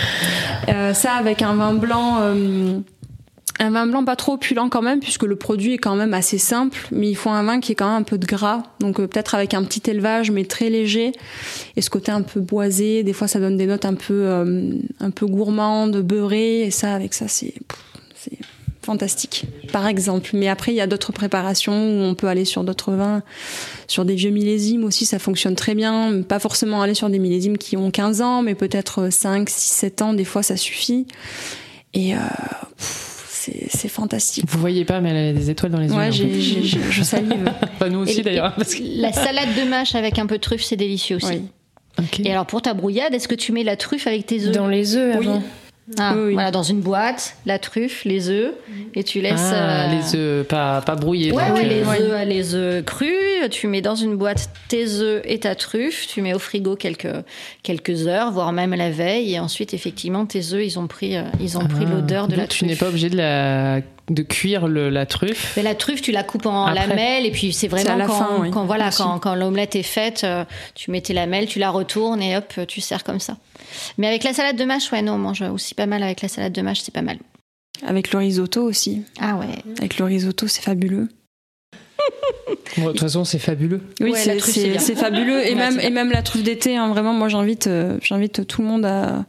Ça avec un vin blanc... Un vin blanc pas trop opulent quand même, puisque le produit est quand même assez simple, mais il faut un vin qui est quand même un peu de gras, donc peut-être avec un petit élevage, mais très léger, et ce côté un peu boisé, des fois ça donne des notes un peu gourmandes, beurrées, et ça, avec ça, c'est fantastique, par exemple. Mais après, il y a d'autres préparations où on peut aller sur d'autres vins, sur des vieux millésimes aussi, ça fonctionne très bien, pas forcément aller sur des millésimes qui ont 15 ans, mais peut-être 5, 6, 7 ans, des fois ça suffit, et c'est fantastique. Vous voyez pas, mais elle a des étoiles dans les yeux. Ouais, je salive. Pas nous aussi d'ailleurs. Parce que... La salade de mâche avec un peu de truffe, c'est délicieux aussi. Oui. Okay. Et alors pour ta brouillade, est-ce que tu mets la truffe avec tes œufs ? Dans les œufs avant. Oui. Voilà, dans une boîte, la truffe, les œufs, et tu laisses... les œufs pas brouillés. Les œufs crus, tu mets dans une boîte tes œufs et ta truffe, tu mets au frigo quelques heures, voire même la veille, et ensuite, effectivement, tes œufs, ils ont pris l'odeur de la truffe. Tu n'es pas obligé de cuire la truffe. Mais la truffe, tu la coupes en lamelles, et puis c'est vraiment quand l'omelette est faite, tu mets tes lamelles, tu la retournes, et hop, tu sers comme ça. Mais avec la salade de mâche, on mange aussi pas mal avec la salade de mâche, c'est pas mal. Avec le risotto aussi. Ah ouais. Avec le risotto, c'est fabuleux. De toute façon, c'est fabuleux. Oui, c'est fabuleux. Et même la truffe d'été, vraiment, moi j'invite tout le monde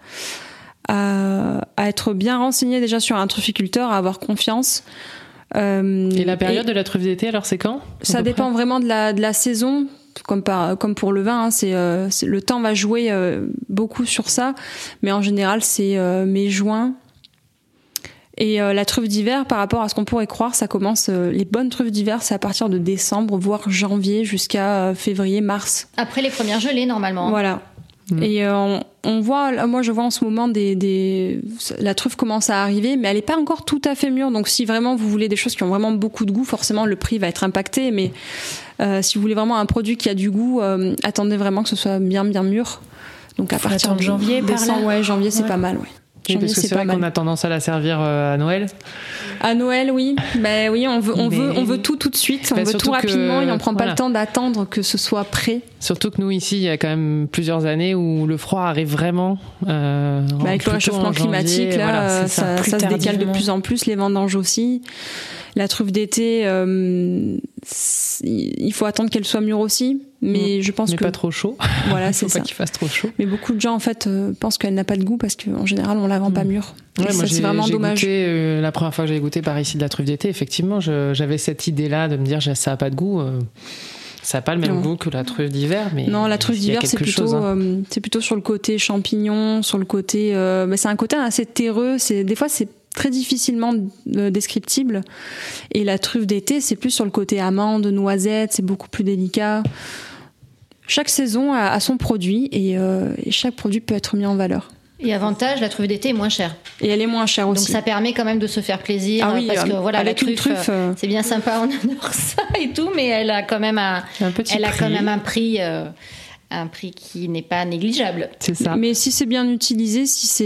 à être bien renseigné déjà sur un trufficulteur, à avoir confiance. Et la période de la truffe d'été, alors c'est quand ? Ça dépend vraiment de la saison. Comme pour le vin, le temps va jouer beaucoup sur ça, mais en général c'est mai-juin. Et la truffe d'hiver, par rapport à ce qu'on pourrait croire, ça commence. Les bonnes truffes d'hiver, c'est à partir de décembre, voire janvier, jusqu'à février-mars. Après les premières gelées, normalement. Voilà. Et moi je vois en ce moment la truffe commence à arriver, mais elle n'est pas encore tout à fait mûre. Donc si vraiment vous voulez des choses qui ont vraiment beaucoup de goût, forcément le prix va être impacté. Mais si vous voulez vraiment un produit qui a du goût, attendez vraiment que ce soit bien bien mûr. Donc à partir de janvier, janvier c'est pas mal. Ouais. Oui, parce que c'est vrai qu'on a tendance à la servir à Noël. À Noël, oui. Oui, on veut tout de suite, on veut tout rapidement et on prend pas le temps d'attendre que ce soit prêt. Surtout que nous ici, il y a quand même plusieurs années où le froid arrive vraiment. Avec le réchauffement climatique, là, ça se décale de plus en plus. Les vendanges aussi. La truffe d'été, il faut attendre qu'elle soit mûre aussi, mais je pense que pas trop chaud. Voilà, c'est faut ça. Pas qu'il fasse trop chaud. Mais beaucoup de gens en fait pensent qu'elle n'a pas de goût parce qu'en général on la vend pas mûre. Ouais, moi, c'est vraiment dommage. Goûté, la première fois que j'avais goûté par ici de la truffe d'été, effectivement, j'avais cette idée-là de me dire ça a pas de goût. Ça n'a pas le même goût que la truffe d'hiver, mais non, la truffe d'hiver c'est plutôt sur le côté champignon, sur le côté, mais c'est un côté assez terreux. Des fois c'est très difficilement descriptible. Et la truffe d'été, c'est plus sur le côté amande, noisette, c'est beaucoup plus délicat. Chaque saison a son produit et chaque produit peut être mis en valeur. Et avantage, la truffe d'été est moins chère. Et elle est moins chère aussi. Donc ça permet quand même de se faire plaisir. Ah oui, parce que voilà, avec la truffe, c'est bien sympa, on adore ça et tout, mais elle a quand même un prix qui n'est pas négligeable. C'est ça. Mais si c'est bien utilisé,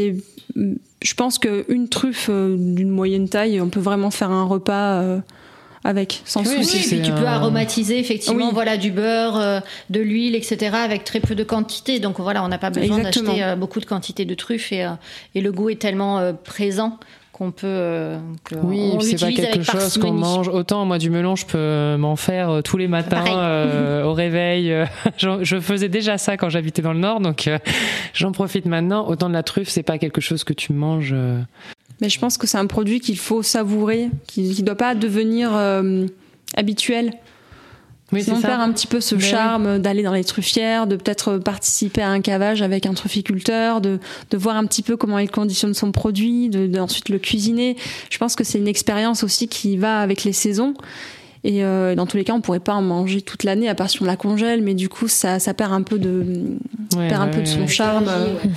je pense qu'une truffe d'une moyenne taille, on peut vraiment faire un repas avec, sans souci. Oui, et puis tu peux aromatiser effectivement du beurre, de l'huile, etc. avec très peu de quantité. Donc voilà, on n'a pas besoin d'acheter beaucoup de quantité de truffes et le goût est tellement présent qu'on peut c'est pas quelque chose qu'on mange. Autant moi du melon je peux m'en faire tous les matins au réveil. Je faisais déjà ça quand j'habitais dans le Nord, donc j'en profite maintenant. Autant de la truffe, c'est pas quelque chose que tu manges. Mais je pense que c'est un produit qu'il faut savourer, qui doit pas devenir habituel. Oui, sinon perd un petit peu ce charme d'aller dans les truffières, de peut-être participer à un cavage avec un trufficulteur, de voir un petit peu comment il conditionne son produit, ensuite le cuisiner. Je pense que c'est une expérience aussi qui va avec les saisons. Et dans tous les cas, on pourrait pas en manger toute l'année à part si on la congèle, mais du coup, ça perd un peu de son charme.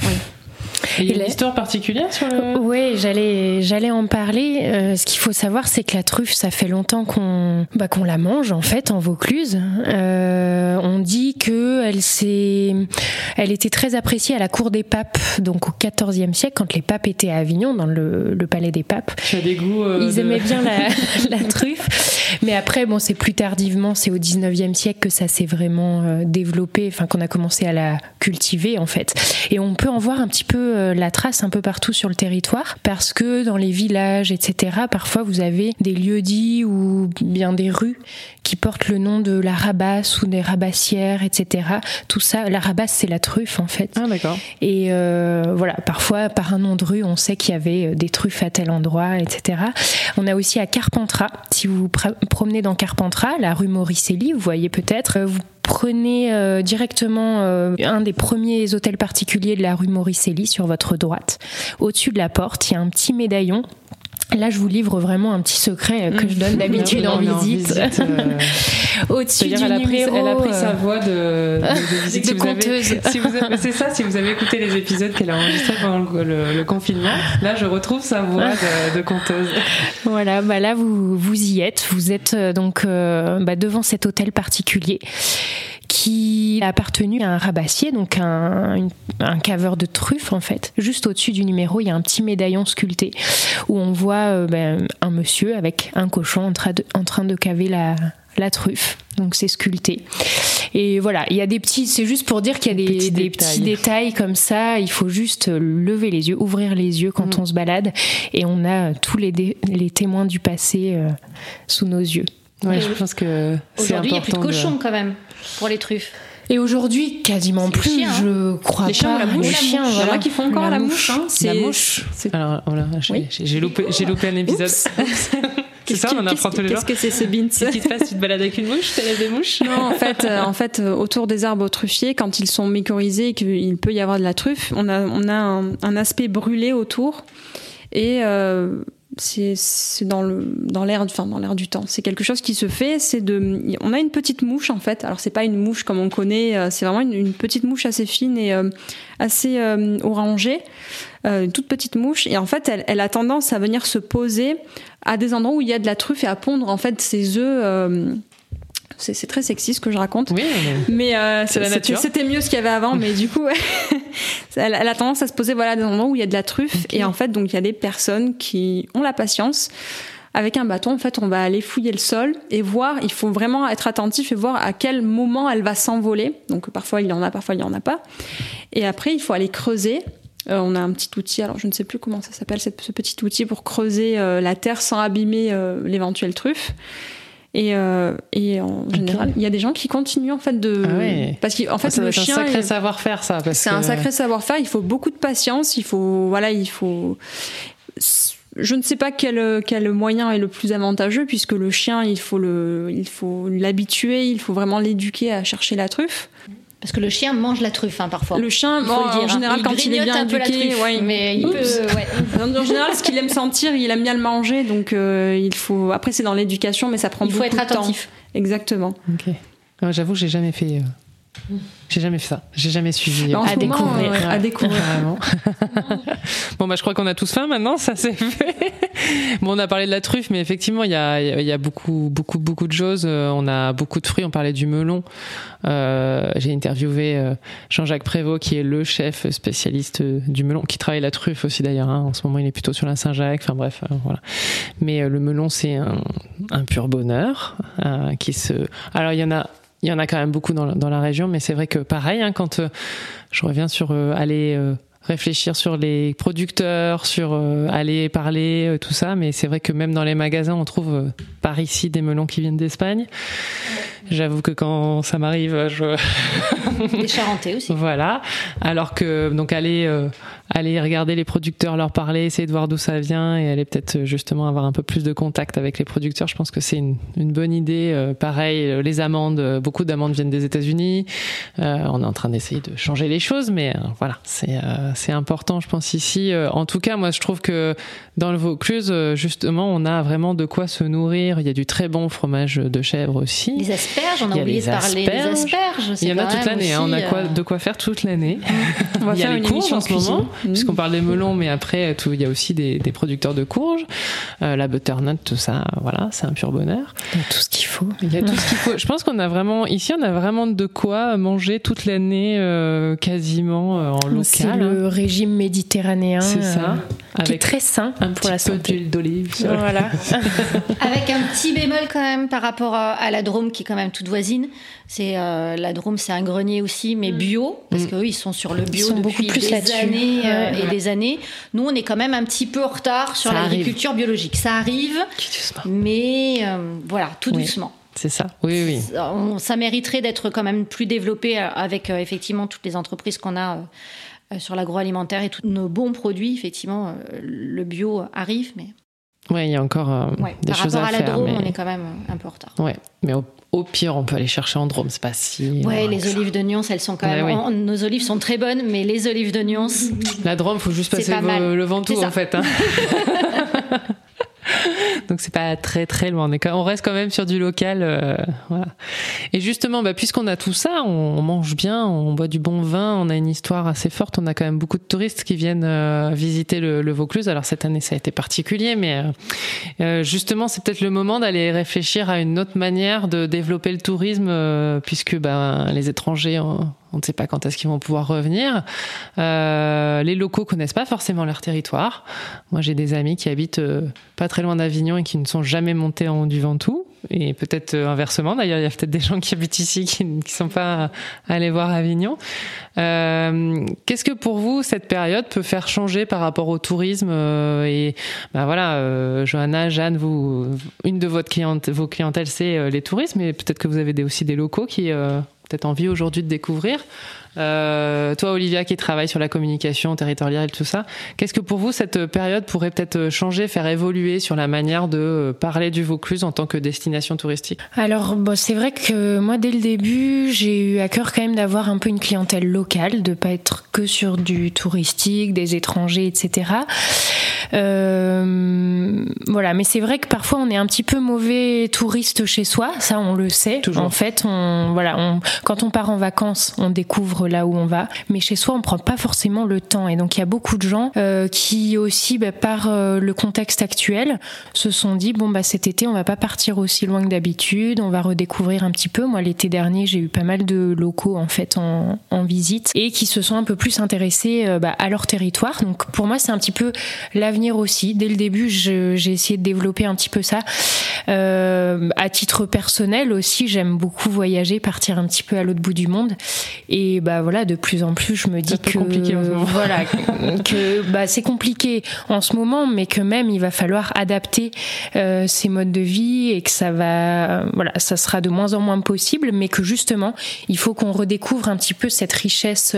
Et il y a une histoire particulière sur le... Oui, j'allais en parler. Ce qu'il faut savoir, c'est que la truffe, ça fait longtemps qu'on la mange en fait en Vaucluse. On dit que elle était très appréciée à la cour des papes, donc au XIVe siècle, quand les papes étaient à Avignon, dans le palais des papes. Tu as des goûts. Ils aimaient bien la truffe. Mais après, c'est plus tardivement, c'est au XIXe siècle que ça s'est vraiment développé, enfin qu'on a commencé à la cultiver en fait. Et on peut en voir un petit peu la trace un peu partout sur le territoire, parce que dans les villages, etc., parfois vous avez des lieux-dits ou bien des rues qui portent le nom de la rabasse ou des rabassières, etc. Tout ça, la rabasse, c'est la truffe en fait. Ah d'accord. Et parfois par un nom de rue, on sait qu'il y avait des truffes à tel endroit, etc. On a aussi à Carpentras, si vous vous promenez dans Carpentras, la rue Mauricelli, vous voyez peut-être, vous prenez directement un des premiers hôtels particuliers de la rue Mauricelli sur votre droite. Au-dessus de la porte, il y a un petit médaillon. Là, je vous livre vraiment un petit secret que je donne d'habitude en visite. au-dessus du numéro. Elle a pris sa voix de conteuse. C'est ça, si vous avez écouté les épisodes qu'elle a enregistrés pendant le confinement, là je retrouve sa voix de conteuse. Voilà, là vous y êtes. Vous êtes donc devant cet hôtel particulier qui a appartenu à un rabassier, donc un caveur de truffes en fait. Juste au-dessus du numéro, il y a un petit médaillon sculpté où on voit un monsieur avec un cochon en train de caver la truffe. Donc c'est sculpté. Et voilà, il y a des petits, c'est juste pour dire qu'il y a des petits détails comme ça. Il faut juste lever les yeux, ouvrir les yeux quand on se balade, et on a tous les témoins du passé sous nos yeux. Ouais, je pense que c'est important. Aujourd'hui, il n'y a plus de cochons quand même pour les truffes. Et aujourd'hui, quasiment plus, chiens, je crois les chiens, pas. les chiens, voilà. Il y en a qui font encore la mouche. La mouche. Alors, voilà, j'ai loupé un épisode. C'est ça, on en apprend tous les jours. Qu'est-ce que c'est ce beans? Qu'est-ce qui se passe? Tu te balades avec une mouche? T'as des mouches? Non, en fait, autour des arbres truffiers, quand ils sont mycorhizés et qu'il peut y avoir de la truffe, on a un aspect brûlé autour. Et c'est dans l'air du temps. C'est quelque chose qui se fait. On a une petite mouche en fait. Alors c'est pas une mouche comme on connaît. C'est vraiment une petite mouche assez fine et assez orangée, une toute petite mouche. Et en fait, elle a tendance à venir se poser à des endroits où il y a de la truffe et à pondre en fait ses œufs. C'est très sexy ce que je raconte. Oui, mais c'est la nature. C'était mieux ce qu'il y avait avant, mais du coup, elle a tendance à se poser à des endroits où il y a de la truffe. Okay. Et en fait, donc il y a des personnes qui ont la patience. Avec un bâton, en fait, on va aller fouiller le sol et voir. Il faut vraiment être attentif et voir à quel moment elle va s'envoler. Donc parfois il y en a, parfois il y en a pas. Et après, il faut aller creuser. On a un petit outil, alors je ne sais plus comment ça s'appelle, ce petit outil pour creuser la terre sans abîmer l'éventuelle truffe. Et en général, il y a des gens qui continuent en fait parce qu'en fait le chien, c'est un sacré savoir-faire ça. Un sacré savoir-faire. Il faut beaucoup de patience. Il faut. Je ne sais pas quel moyen est le plus avantageux puisque le chien, il faut l'habituer, il faut vraiment l'éduquer à chercher la truffe. Parce que le chien mange la truffe, parfois. Le chien, en général, quand il est bien éduqué, mais il peut. En général, ce qu'il aime sentir, il aime bien le manger, donc il faut. Après, c'est dans l'éducation, mais ça prend beaucoup de temps. Il faut être attentif. Exactement. Ok. Alors, j'avoue, j'ai jamais fait ça. J'ai jamais suivi. À découvrir. À découvrir. Vraiment. Bon, je crois qu'on a tous faim maintenant, ça c'est fait. Bon, on a parlé de la truffe, mais effectivement, il y a beaucoup de choses. On a beaucoup de fruits. On parlait du melon. J'ai interviewé Jean-Jacques Prévost, qui est le chef spécialiste du melon, qui travaille la truffe aussi d'ailleurs. En ce moment, il est plutôt sur la Saint-Jacques. Enfin bref, voilà. Mais le melon, c'est un pur bonheur. Alors, il y en a quand même beaucoup dans la région, mais c'est vrai que pareil, quand je reviens sur aller réfléchir sur les producteurs, sur aller parler, tout ça, mais c'est vrai que même dans les magasins, on trouve par ici des melons qui viennent d'Espagne. J'avoue que quand ça m'arrive, Des Charentais aussi. Voilà. Alors que, donc, aller regarder les producteurs, leur parler, essayer de voir d'où ça vient et aller peut-être justement avoir un peu plus de contact avec les producteurs, je pense que c'est une bonne idée. Pareil, les amandes, beaucoup d'amandes viennent des États-Unis. On est en train d'essayer de changer les choses, mais voilà, c'est important, je pense, ici. En tout cas, moi, je trouve que dans le Vaucluse, justement, on a vraiment de quoi se nourrir. Il y a du très bon fromage de chèvre aussi. Les asperges, on a oublié de parler des asperges. Il y en a toute l'année, on a de quoi faire toute l'année. On va faire une émission en ce moment, puisqu'on parle des melons, mais après, il y a aussi des producteurs de courges, la butternut, tout ça, voilà, c'est un pur bonheur. Il y a tout ce qu'il faut. Il y a tout ce qu'il faut. Je pense qu'on a vraiment, ici, on a vraiment de quoi manger toute l'année, quasiment en local. C'est le régime méditerranéen. C'est ça. Qui est très sain pour la santé. D'huile d'olive. Voilà. Avec un petit bémol quand même par rapport à la Drôme qui est quand même toute voisine. La Drôme, c'est un grenier aussi, mais bio, parce qu'eux, ils sont sur le bio depuis des années et des années. Nous, on est quand même un petit peu en retard sur l'agriculture biologique. Ça arrive, mais voilà, tout doucement. C'est ça, oui. Ça mériterait d'être quand même plus développé avec effectivement toutes les entreprises qu'on a sur l'agroalimentaire et tous nos bons produits. Effectivement, le bio arrive, mais... Oui, il y a encore des choses à faire. Par rapport à la Drôme, on est quand même un peu en retard. Oui, mais au pire, on peut aller chercher en Drôme, c'est pas si... Oui, les olives de Nyons, elles sont quand même... Nos olives sont très bonnes, mais les olives de Nyons... La Drôme, il faut juste passer le Ventoux, en fait. Donc donc c'est pas très très loin. On reste quand même sur du local, voilà. Et justement, puisqu'on a tout ça, on mange bien, on boit du bon vin, on a une histoire assez forte, on a quand même beaucoup de touristes qui viennent visiter le Vaucluse. Alors cette année ça a été particulier, mais justement c'est peut-être le moment d'aller réfléchir à une autre manière de développer le tourisme, puisque les étrangers, on ne sait pas quand est-ce qu'ils vont pouvoir revenir. Les locaux connaissent pas forcément leur territoire. Moi, j'ai des amis qui habitent pas très loin d'Avignon et qui ne sont jamais montés en haut du Ventoux. Et peut-être inversement, d'ailleurs, il y a peut-être des gens qui habitent ici qui ne sont pas allés voir Avignon. Qu'est-ce que pour vous, cette période peut faire changer par rapport au tourisme Johanna, Jeanne, une de vos clientèles, c'est les touristes, mais peut-être que vous avez aussi des locaux qui peut-être envie aujourd'hui de découvrir. Toi, Olivia, qui travaille sur la communication territoriale et tout ça, qu'est-ce que pour vous, cette période pourrait peut-être changer, faire évoluer sur la manière de parler du Vaucluse en tant que destination touristique ? Alors, c'est vrai que moi, dès le début, j'ai eu à cœur quand même d'avoir un peu une clientèle locale, de pas être que sur du touristique, des étrangers, etc. Voilà, mais c'est vrai que parfois on est un petit peu mauvais touriste chez soi, ça on le sait. Toujours. En fait, quand on part en vacances, on découvre là où on va, mais chez soi on prend pas forcément le temps, et donc il y a beaucoup de gens qui aussi, par le contexte actuel, se sont dit cet été on va pas partir aussi loin que d'habitude, on va redécouvrir un petit peu. Moi, l'été dernier, j'ai eu pas mal de locaux en fait en visite, et qui se sont un peu plus intéressés à leur territoire. Donc pour moi, c'est un petit peu l'avenir aussi. Dès le début, j'ai essayé de développer un petit peu ça. À titre personnel aussi, j'aime beaucoup voyager, partir un petit peu à l'autre bout du monde. Et de plus en plus, je me dis que compliqué en ce moment. Voilà, que c'est compliqué en ce moment, mais que même il va falloir adapter ces modes de vie, et que ça sera de moins en moins possible, mais que justement, il faut qu'on redécouvre un petit peu cette richesse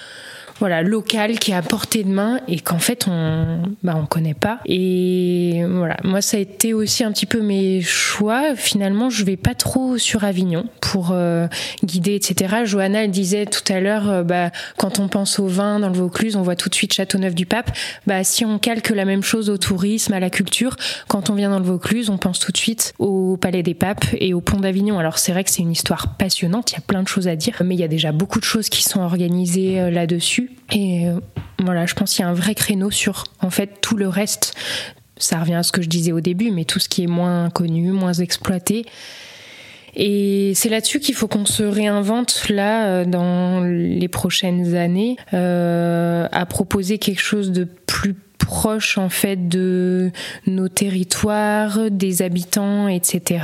locale qui est à portée de main, et qu'en fait on connaît pas. Et voilà, moi ça a été aussi un petit peu mes choix. Finalement, je vais pas trop sur Avignon pour guider, etc. Johanna, elle disait tout à l'heure, quand on pense au vin dans le Vaucluse, on voit tout de suite Châteauneuf-du-Pape. Si on calque la même chose au tourisme, à la culture, quand on vient dans le Vaucluse, on pense tout de suite au Palais des Papes et au Pont d'Avignon. Alors c'est vrai que c'est une histoire passionnante, il y a plein de choses à dire, mais il y a déjà beaucoup de choses qui sont organisées là-dessus. Et je pense qu'il y a un vrai créneau sur en fait tout le reste. Ça revient à ce que je disais au début, mais tout ce qui est moins connu, moins exploité. Et c'est là-dessus qu'il faut qu'on se réinvente là dans les prochaines années, à proposer quelque chose de plus proche en fait de nos territoires, des habitants, etc.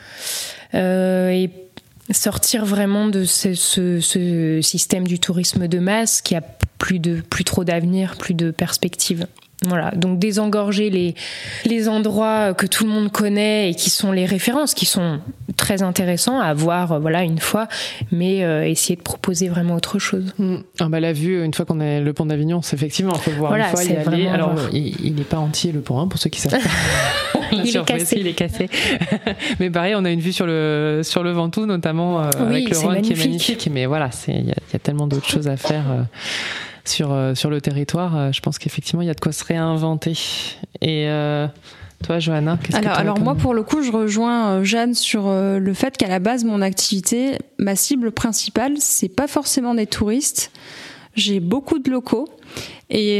Et sortir vraiment de ce système du tourisme de masse qui a plus trop d'avenir, plus de perspectives. Voilà, donc désengorger les endroits que tout le monde connaît et qui sont les références, qui sont très intéressants à voir une fois, mais essayer de proposer vraiment autre chose. La vue, une fois qu'on est le pont d'Avignon, c'est effectivement, il faut le voir une fois, y aller. Alors, il n'est pas entier le pont, pour ceux qui savent pas. Il est cassé. Mais pareil, on a une vue sur le Ventoux, notamment avec le Rhône qui est magnifique. Mais voilà, il y a tellement d'autres choses à faire. Sur le territoire, je pense qu'effectivement il y a de quoi se réinventer. Et toi, Johanna, qu'est-ce que tu Alors moi, pour le coup, je rejoins Jeanne sur le fait qu'à la base, mon activité, ma cible principale, c'est pas forcément des touristes. J'ai beaucoup de locaux, et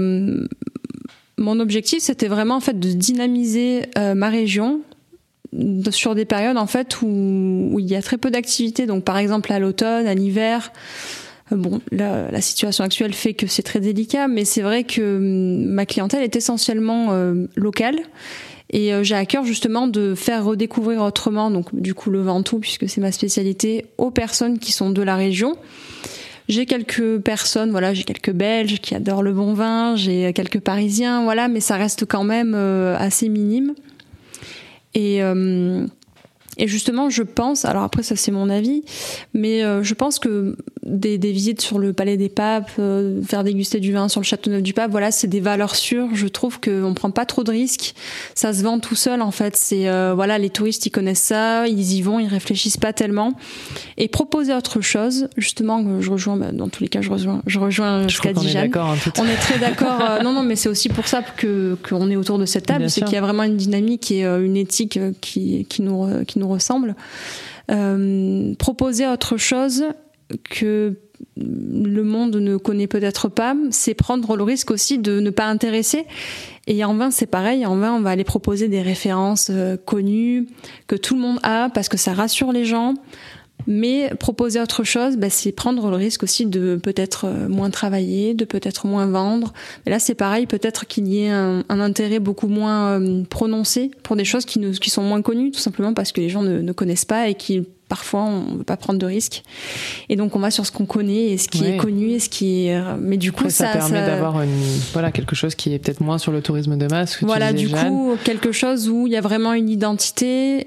mon objectif, c'était vraiment en fait de dynamiser ma région sur des périodes en fait où il y a très peu d'activités. Donc par exemple à l'automne, à l'hiver. La situation actuelle fait que c'est très délicat, mais c'est vrai que ma clientèle est essentiellement locale, et j'ai à cœur justement de faire redécouvrir autrement, donc du coup le Ventoux, puisque c'est ma spécialité, aux personnes qui sont de la région. J'ai quelques personnes, j'ai quelques Belges qui adorent le bon vin, j'ai quelques Parisiens, mais ça reste quand même assez minime. Et Et justement, je pense, alors après ça c'est mon avis, mais je pense que des visites sur le Palais des Papes, faire déguster du vin sur le Châteauneuf-du-Pape, voilà, c'est des valeurs sûres. Je trouve qu'on prend pas trop de risques. Ça se vend tout seul en fait. C'est voilà, les touristes ils connaissent ça, ils y vont, ils réfléchissent pas tellement. Et proposer autre chose, justement, je rejoins, dans tous les cas, je rejoins ce qu'a dit Jeanne. On est très d'accord. Non, mais c'est aussi pour ça qu'on est autour de cette table, c'est qu'il y a vraiment une dynamique et une éthique qui nous ressemble. Proposer autre chose que le monde ne connaît peut-être pas, c'est prendre le risque aussi de ne pas intéresser. Et en vin, c'est pareil. En vin, on va aller proposer des références connues que tout le monde a parce que ça rassure les gens. Mais proposer autre chose, c'est prendre le risque aussi de peut-être moins travailler, de peut-être moins vendre. Et là, c'est pareil, peut-être qu'il y ait un intérêt beaucoup moins prononcé pour des choses qui sont moins connues, tout simplement parce que les gens ne connaissent pas et qui parfois on ne veut pas prendre de risques. Et donc on va sur ce qu'on connaît et ce qui est connu et ce qui est. Mais du coup, après, ça permet d'avoir quelque chose qui est peut-être moins sur le tourisme de masse. Que voilà, tu disais, du Jeanne. coup, quelque chose où il y a vraiment une identité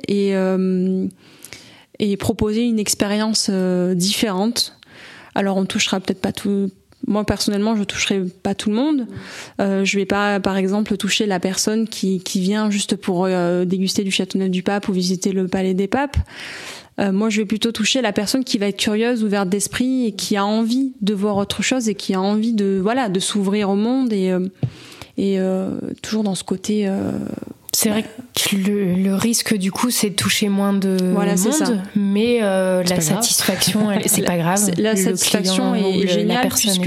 et proposer une expérience différente. Alors on touchera peut-être pas tout. Moi personnellement, je toucherai pas tout le monde. Je vais pas, par exemple, toucher la personne qui vient juste pour déguster du Châteauneuf-du-Pape ou visiter le Palais des Papes. Moi, je vais plutôt toucher la personne qui va être curieuse, ouverte d'esprit et qui a envie de voir autre chose et qui a envie de s'ouvrir au monde et toujours dans ce côté. C'est vrai que le risque du coup c'est de toucher moins de monde, mais la satisfaction c'est pas grave. La satisfaction est géniale puisque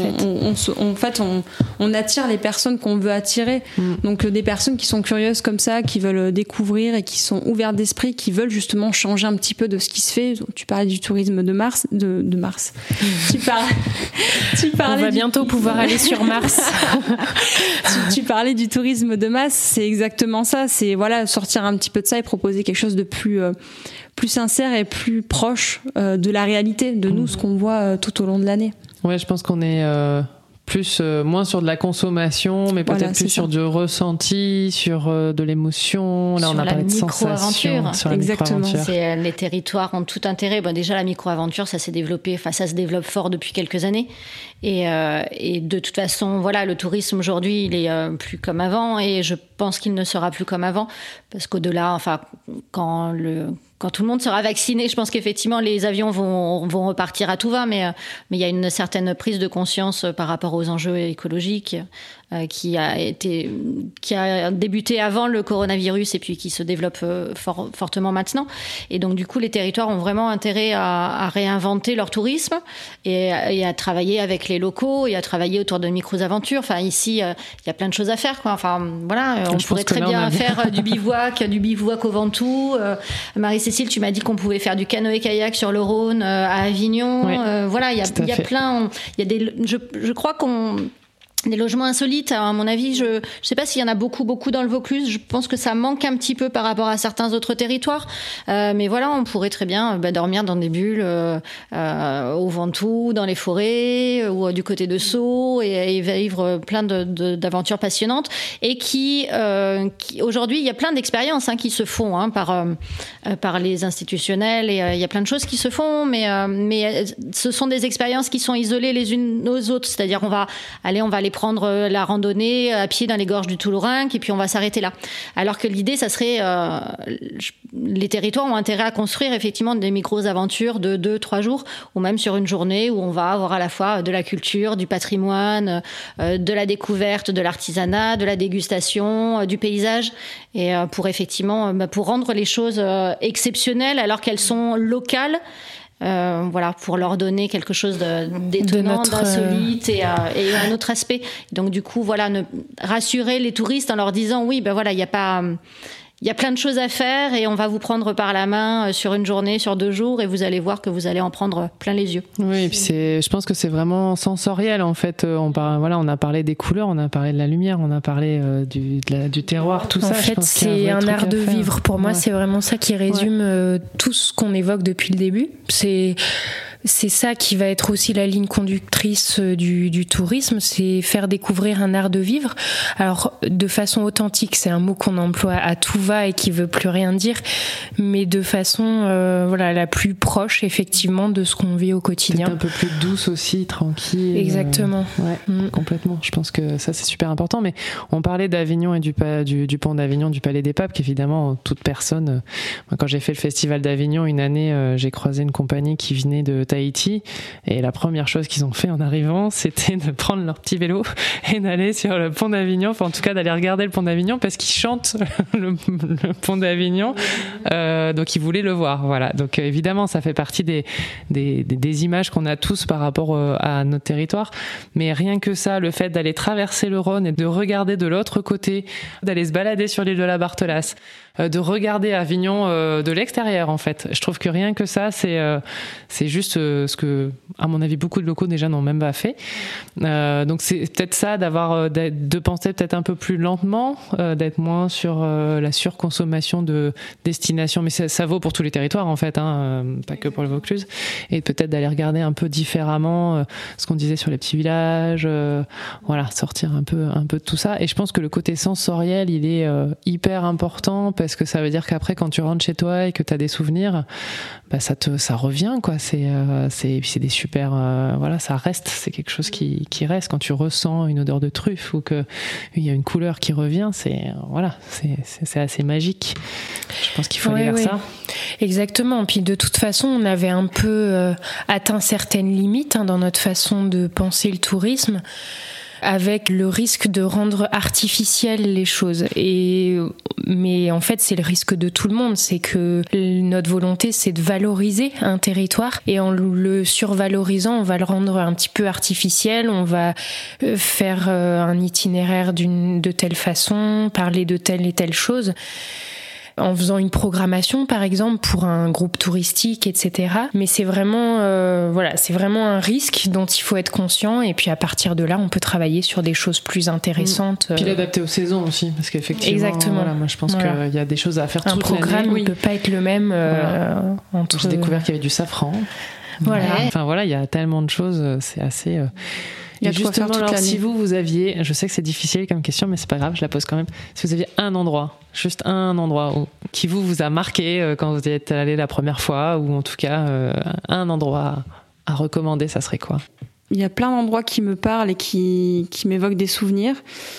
on attire les personnes qu'on veut attirer. Donc des personnes qui sont curieuses comme ça, qui veulent découvrir et qui sont ouvertes d'esprit, qui veulent justement changer un petit peu de ce qui se fait. Tu parlais du tourisme de Mars. Tu parlais. On va bientôt pouvoir aller sur Mars. tu parlais du tourisme de masse, c'est exactement ça, c'est sortir un petit peu de ça et proposer quelque chose de plus sincère et plus proche de la réalité, de nous, ce qu'on voit tout au long de l'année. Ouais, je pense qu'on est moins sur de la consommation, mais peut-être plus sur du ressenti, sur de l'émotion. Là, on a parlé de sensations. Sur la micro-aventure. C'est les territoires ont tout intérêt. Déjà, la micro-aventure, ça s'est développé, ça se développe fort depuis quelques années. Et de toute façon, le tourisme aujourd'hui, il est plus comme avant, et je pense qu'il ne sera plus comme avant, parce qu'au-delà, quand tout le monde sera vacciné, je pense qu'effectivement les avions vont repartir à tout va, mais il y a une certaine prise de conscience par rapport aux enjeux écologiques qui a débuté avant le coronavirus et puis qui se développe fortement maintenant. Et donc du coup, les territoires ont vraiment intérêt à réinventer leur tourisme et à travailler avec les locaux et à travailler autour de micro-aventures. Enfin ici, il y a plein de choses à faire, quoi. Enfin voilà, on pourrait très bien faire du bivouac au Ventoux. Marie-Cécile, tu m'as dit qu'on pouvait faire du canoë-kayak sur le Rhône à Avignon. Oui, il y a plein. Il y a je crois qu'on des logements insolites, à mon avis, je sais pas s'il y en a beaucoup dans le Vaucluse. Je pense que ça manque un petit peu par rapport à certains autres territoires. Mais on pourrait très bien dormir dans des bulles au Ventoux, dans les forêts ou du côté de Sceaux et vivre plein d'aventures passionnantes. Et qui aujourd'hui, il y a plein d'expériences qui se font par les institutionnels et il y a plein de choses qui se font. Mais ce sont des expériences qui sont isolées les unes aux autres. C'est-à-dire on va aller prendre la randonnée à pied dans les gorges du Toulourenc et puis on va s'arrêter là. Alors que l'idée, ça serait les territoires ont intérêt à construire effectivement des micro-aventures de 2-3 jours ou même sur une journée où on va avoir à la fois de la culture, du patrimoine, de la découverte, de l'artisanat, de la dégustation, du paysage et pour effectivement pour rendre les choses exceptionnelles alors qu'elles sont locales. Pour leur donner quelque chose d'étonnant, d'insolite et un autre aspect. Donc du coup, rassurer les touristes en leur disant oui, il y a plein de choses à faire et on va vous prendre par la main sur une journée, sur 2 jours et vous allez voir que vous allez en prendre plein les yeux. Oui, et puis je pense que c'est vraiment sensoriel en fait. On a parlé des couleurs, on a parlé de la lumière, on a parlé du terroir, tout ça. En fait, c'est un art de vivre. Pour moi, c'est vraiment ça qui résume tout ce qu'on évoque depuis le début. c'est ça qui va être aussi la ligne conductrice du tourisme, c'est faire découvrir un art de vivre. Alors, de façon authentique, c'est un mot qu'on emploie à tout va et qui veut plus rien dire, mais de façon la plus proche, effectivement, de ce qu'on vit au quotidien. Peut-être un peu plus douce aussi, tranquille. Exactement. Complètement. Je pense que ça, c'est super important. Mais on parlait d'Avignon et du pont d'Avignon, du Palais des Papes, qu'évidemment, toute personne... Quand j'ai fait le festival d'Avignon, une année, j'ai croisé une compagnie qui venait de Tahiti, et la première chose qu'ils ont fait en arrivant, c'était de prendre leur petit vélo et d'aller sur le pont d'Avignon, enfin en tout cas d'aller regarder le pont d'Avignon, parce qu'ils chantent le pont d'Avignon, donc ils voulaient le voir. Voilà. Donc évidemment, ça fait partie des images qu'on a tous par rapport à notre territoire, mais rien que ça, le fait d'aller traverser le Rhône et de regarder de l'autre côté, d'aller se balader sur l'île de la Barthelasse, de regarder Avignon de l'extérieur, en fait. Je trouve que rien que ça, c'est juste ce que, à mon avis, beaucoup de locaux déjà n'ont même pas fait. Donc c'est peut-être ça, de penser peut-être un peu plus lentement, d'être moins sur la surconsommation de destinations, mais ça vaut pour tous les territoires, en fait, pas que pour le Vaucluse, et peut-être d'aller regarder un peu différemment ce qu'on disait sur les petits villages, sortir un peu de tout ça. Et je pense que le côté sensoriel, il est hyper important, parce que ça veut dire qu'après, quand tu rentres chez toi et que tu as des souvenirs, ça revient, quoi. C'est des super, ça reste, c'est quelque chose qui reste. Quand tu ressens une odeur de truffe ou qu'il y a une couleur qui revient, c'est assez magique. Je pense qu'il faut aller vers ça. Exactement. Puis de toute façon, on avait un peu atteint certaines limites dans notre façon de penser le tourisme, avec le risque de rendre artificielles les choses. Mais en fait, c'est le risque de tout le monde. C'est que notre volonté, c'est de valoriser un territoire, et en le survalorisant, on va le rendre un petit peu artificiel. On va faire un itinéraire de telle façon, parler de telle et telle chose, en faisant une programmation, par exemple, pour un groupe touristique, etc. Mais c'est vraiment, c'est vraiment un risque dont il faut être conscient. Et puis à partir de là, on peut travailler sur des choses plus intéressantes. Puis l'adapter aux saisons aussi, parce qu'effectivement, exactement. Moi je pense qu'il y a des choses à faire toute l'année. Un programme ne peut pas être le même entre... J'ai découvert qu'il y avait du safran. Voilà. Enfin il y a tellement de choses, c'est assez... Il y a justement, alors, si vous aviez, je sais que c'est difficile comme question, mais c'est pas grave, je la pose quand même. Si vous aviez juste un endroit qui vous a marqué quand vous y êtes allé la première fois, ou en tout cas un endroit à recommander, ça serait quoi ? Il y a plein d'endroits qui me parlent et qui m'évoquent des souvenirs.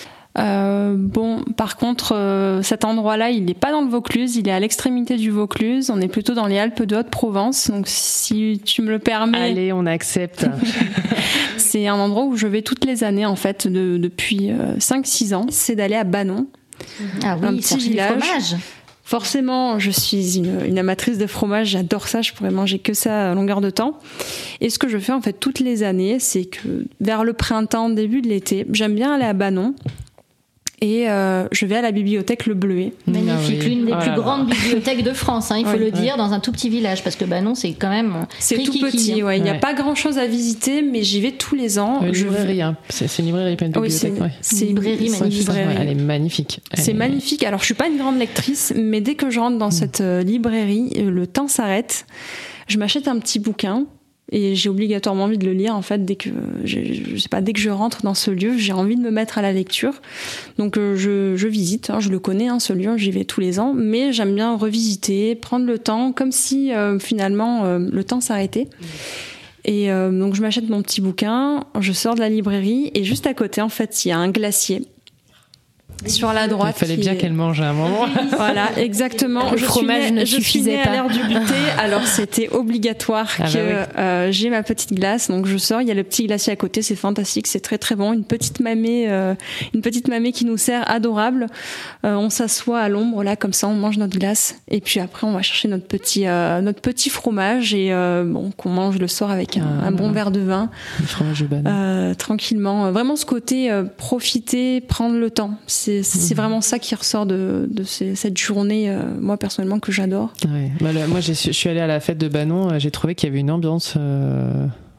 Par contre, cet endroit-là, il n'est pas dans le Vaucluse, il est à l'extrémité du Vaucluse. On est plutôt dans les Alpes de Haute-Provence. Donc, si tu me le permets. Allez, on accepte. C'est un endroit où je vais toutes les années, en fait, depuis 5-6 ans. C'est d'aller à Banon. Ah oui, un petit village. Fromage. Forcément, je suis une amatrice de fromage, j'adore ça, je pourrais manger que ça à longueur de temps. Et ce que je fais en fait toutes les années, c'est que vers le printemps, début de l'été, j'aime bien aller à Banon. Et je vais à la bibliothèque Le Bleuet. Magnifique, l'une des plus grandes bibliothèques de France, il faut le dire, dans un tout petit village, parce que Banon, c'est quand même... C'est tout petit, il n'y a pas grand-chose à visiter, mais j'y vais tous les ans. Une librairie, c'est une librairie, pas une bibliothèque. C'est une librairie magnifique. Elle est magnifique. C'est magnifique. Alors, je ne suis pas une grande lectrice, mais dès que je rentre dans cette librairie, le temps s'arrête. Je m'achète un petit bouquin. Et j'ai obligatoirement envie de le lire, en fait, dès que je rentre dans ce lieu, j'ai envie de me mettre à la lecture. Donc je visite, je le connais, ce lieu, j'y vais tous les ans, mais j'aime bien revisiter, prendre le temps, comme si finalement le temps s'arrêtait. Et donc je m'achète mon petit bouquin, je sors de la librairie, et juste à côté, en fait, il y a un glacier. Sur la droite. Il fallait bien qu'elle mange à un moment. Voilà, exactement. Le fromage ne suffisait pas. À l'heure du goûter, alors c'était obligatoire que j'ai ma petite glace. Donc je sors, il y a le petit glacier à côté, c'est fantastique, c'est très très bon. Une petite mamée qui nous sert, adorable. On s'assoit à l'ombre là, comme ça, on mange notre glace. Et puis après, on va chercher notre petit fromage et qu'on mange le soir avec un bon verre de vin. Le fromage de banane. Tranquillement. Vraiment ce côté profiter, prendre le temps. C'est vraiment ça qui ressort de cette journée, moi personnellement, que j'adore. Ouais. Moi, je suis allée à la fête de Banon, j'ai trouvé qu'il y avait une ambiance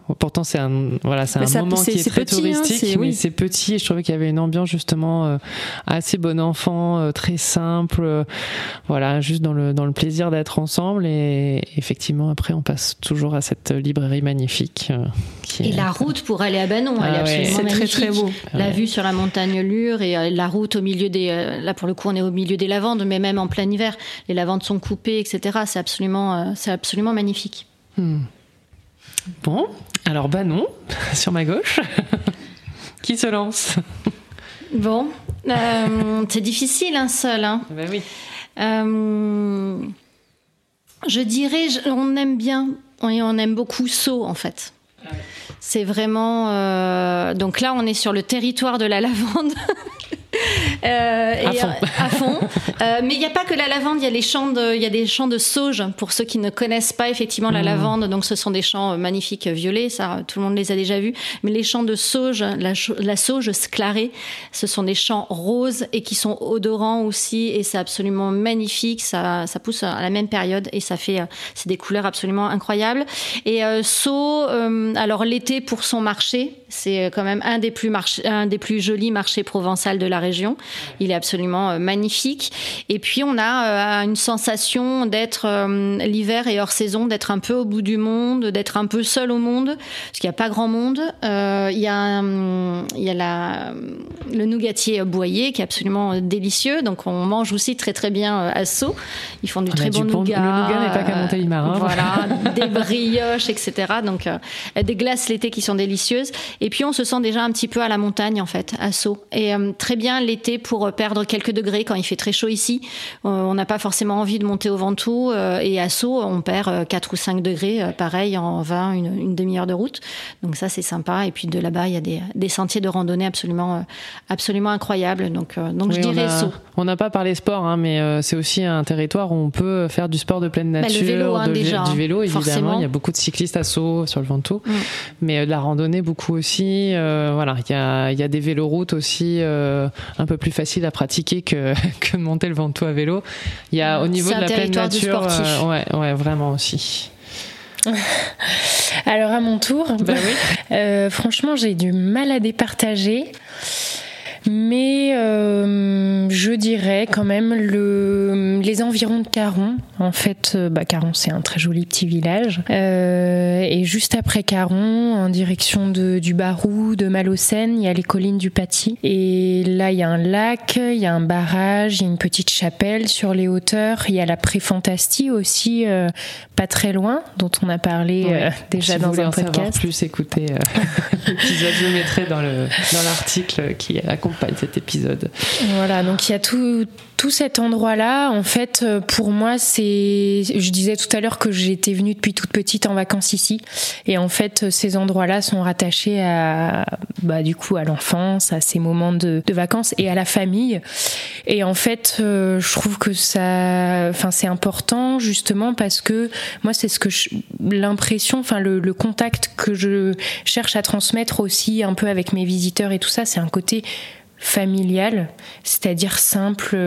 Pourtant, c'est un moment qui est très petit, touristique, mais c'est petit. Et je trouvais qu'il y avait une ambiance justement assez bon enfant, très simple. Voilà, juste dans le plaisir d'être ensemble. Et effectivement, après, on passe toujours à cette librairie magnifique. La route pour aller à Banon, elle est absolument magnifique. C'est très beau. La vue sur la montagne Lure et la route au milieu là pour le coup, on est au milieu des lavandes, mais même en plein hiver, les lavandes sont coupées, etc. C'est absolument magnifique. Bon, alors Banon, sur ma gauche, qui se lance? Bon, c'est difficile seul. Ben oui. Je dirais, on aime bien, on aime beaucoup Sceaux en fait. C'est vraiment... donc là, on est sur le territoire de la lavande. À fond. Mais il n'y a pas que la lavande, il y a des champs de sauge pour ceux qui ne connaissent pas effectivement la lavande. Donc ce sont des champs magnifiques violets, ça tout le monde les a déjà vus. Mais les champs de sauge, la sauge sclarée, ce sont des champs roses et qui sont odorants aussi, et c'est absolument magnifique. Ça pousse à la même période et c'est des couleurs absolument incroyables. Et Sceaux, alors l'été pour son marché, c'est quand même un des plus jolis marchés provençal de la région. Il est absolument magnifique. Et puis on a une sensation d'être l'hiver et hors saison, d'être un peu au bout du monde, d'être un peu seul au monde, parce qu'il n'y a pas grand monde. Il y a le nougatier Boyer qui est absolument délicieux. Donc on mange aussi très très bien à Sceaux. Ils font du très bon nougat. Le nougat n'est pas qu'à Montélimar. Voilà, des brioches, etc. Donc des glaces l'été qui sont délicieuses. Et puis on se sent déjà un petit peu à la montagne en fait, à Sceaux. Et très bien l'été pour perdre quelques degrés quand il fait très chaud ici. On n'a pas forcément envie de monter au Ventoux, et à Sceaux on perd 4 ou 5 degrés, pareil en 20, une demi-heure de route. Donc ça c'est sympa. Et puis de là-bas il y a des sentiers de randonnée absolument incroyables. Donc je dirais Sceaux. On n'a pas parlé sport, mais c'est aussi un territoire où on peut faire du sport de pleine nature, le vélo, du vélo évidemment. Forcément. Il y a beaucoup de cyclistes à Sceaux sur le Ventoux, mais de la randonnée beaucoup aussi. Voilà, il y a des véloroutes aussi un peu plus faciles à pratiquer que de monter le Ventoux à vélo. Il y a au niveau de la pleine nature, ouais, vraiment aussi. Alors à mon tour, franchement j'ai du mal à départager. Mais je dirais quand même les environs de Caron. En fait, Caron, c'est un très joli petit village. Et juste après Caron, en direction du Barou, de Malocène, il y a les collines du Paty. Et là, il y a un lac, il y a un barrage, il y a une petite chapelle sur les hauteurs. Il y a la Préfantastie aussi, pas très loin, dont on a parlé déjà dans un podcast. Si vous voulez en savoir plus, écoutez l'épisode, je le mettrai dans l'article qui accompagne cet épisode. Voilà, donc il y a tout cet endroit-là. En fait, pour moi, je disais tout à l'heure que j'étais venue depuis toute petite en vacances ici. Et en fait, ces endroits-là sont rattachés du coup, à l'enfance, à ces moments de vacances et à la famille. Et en fait, je trouve que c'est important justement parce que moi, c'est l'impression, le contact que je cherche à transmettre aussi un peu avec mes visiteurs et tout ça, c'est un côté familial, c'est-à-dire simple,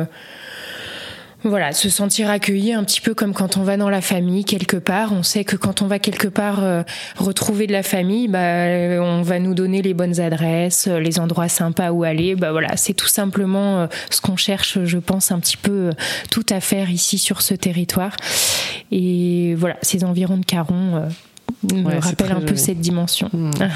se sentir accueilli un petit peu comme quand on va dans la famille quelque part. On sait que quand on va quelque part retrouver de la famille, on va nous donner les bonnes adresses, les endroits sympas où aller. C'est tout simplement ce qu'on cherche, je pense, un petit peu tout à faire ici sur ce territoire. Et voilà, ces environs de Caron me rappellent un peu cette dimension.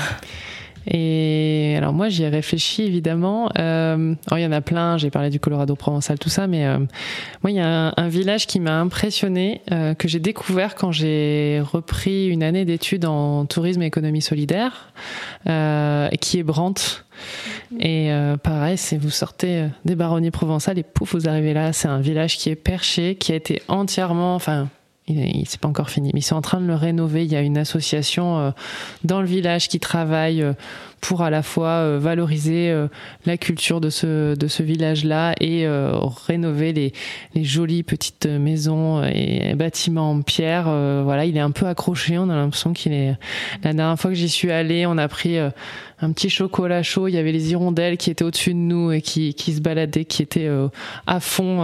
Et alors moi j'y ai réfléchi évidemment. Il y en a plein, j'ai parlé du Colorado provençal, tout ça, mais moi il y a un village qui m'a impressionné, que j'ai découvert quand j'ai repris une année d'études en tourisme et économie solidaire, qui est Brantes. Et pareil, vous sortez des baronnies provençales et pouf, vous arrivez là. C'est un village qui est perché, qui a été entièrement, il c'est pas encore fini, mais ils sont en train de le rénover. Il y a une association dans le village qui travaille pour à la fois valoriser la culture de ce village-là et rénover les jolies petites maisons et bâtiments en pierre. Il est un peu accroché. On a l'impression qu'il est... La dernière fois que j'y suis allée, on a pris un petit chocolat chaud. Il y avait les hirondelles qui étaient au-dessus de nous et qui se baladaient, qui étaient à fond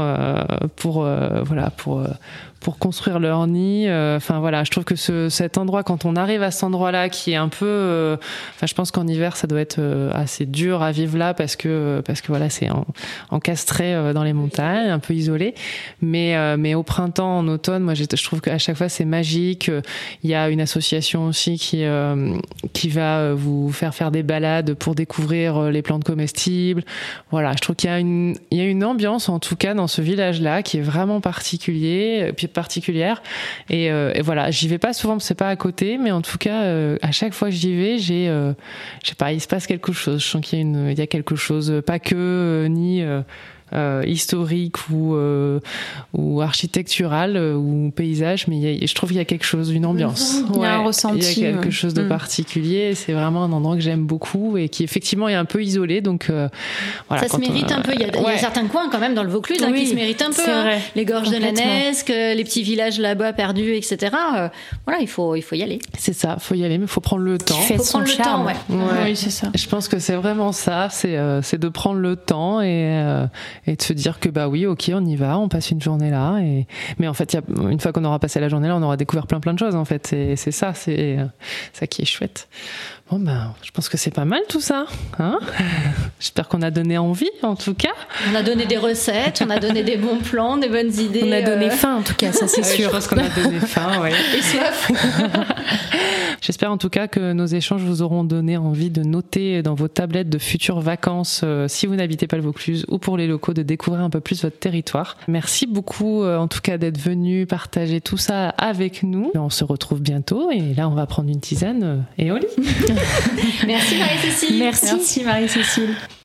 pour construire leur nid. Enfin voilà, je trouve que cet endroit, quand on arrive à cet endroit-là, qui est un peu, je pense qu'en hiver ça doit être assez dur à vivre là parce que voilà, c'est encastré dans les montagnes, un peu isolé. Mais au printemps, en automne, moi je trouve qu'à chaque fois c'est magique. Il y a une association aussi qui va vous faire des balades pour découvrir les plantes comestibles. Voilà, je trouve qu'il y a une ambiance en tout cas dans ce village-là qui est vraiment particulière. Et voilà, j'y vais pas souvent, c'est pas à côté, mais en tout cas, à chaque fois que j'y vais, je sais pas, il se passe quelque chose. Je sens qu'il y a quelque chose, pas que ni historique ou architectural ou paysage, mais je trouve qu'il y a quelque chose, une ambiance. Il y a un ressenti. Il y a quelque chose de particulier. C'est vraiment un endroit que j'aime beaucoup et qui effectivement est un peu isolé. Donc voilà. Ça se mérite un peu. Il y a certains coins quand même dans le Vaucluse qui se méritent un peu. Les gorges de la Nesque, les petits villages là-bas perdus, etc. Voilà, il faut y aller. C'est ça, faut y aller, mais il faut prendre le temps. Il faut prendre le temps, Oui, c'est ça. Je pense que c'est vraiment ça. C'est de prendre le temps et de se dire que bah oui, ok, on y va, on passe une journée là. Mais en fait, une fois qu'on aura passé la journée là, on aura découvert plein de choses. En fait, c'est ça qui est chouette. Bon ben, je pense que c'est pas mal tout ça. Hein, j'espère qu'on a donné envie, en tout cas. On a donné des recettes, on a donné des bons plans, des bonnes idées. On a donné faim, en tout cas, ça c'est sûr. Je pense qu'on a donné faim, ouais. Et soif. J'espère en tout cas que nos échanges vous auront donné envie de noter dans vos tablettes de futures vacances, si vous n'habitez pas le Vaucluse, ou pour les locaux, de découvrir un peu plus votre territoire. Merci beaucoup en tout cas d'être venu partager tout ça avec nous. On se retrouve bientôt et là on va prendre une tisane et au lit. Merci Marie-Cécile. Merci Marie-Cécile.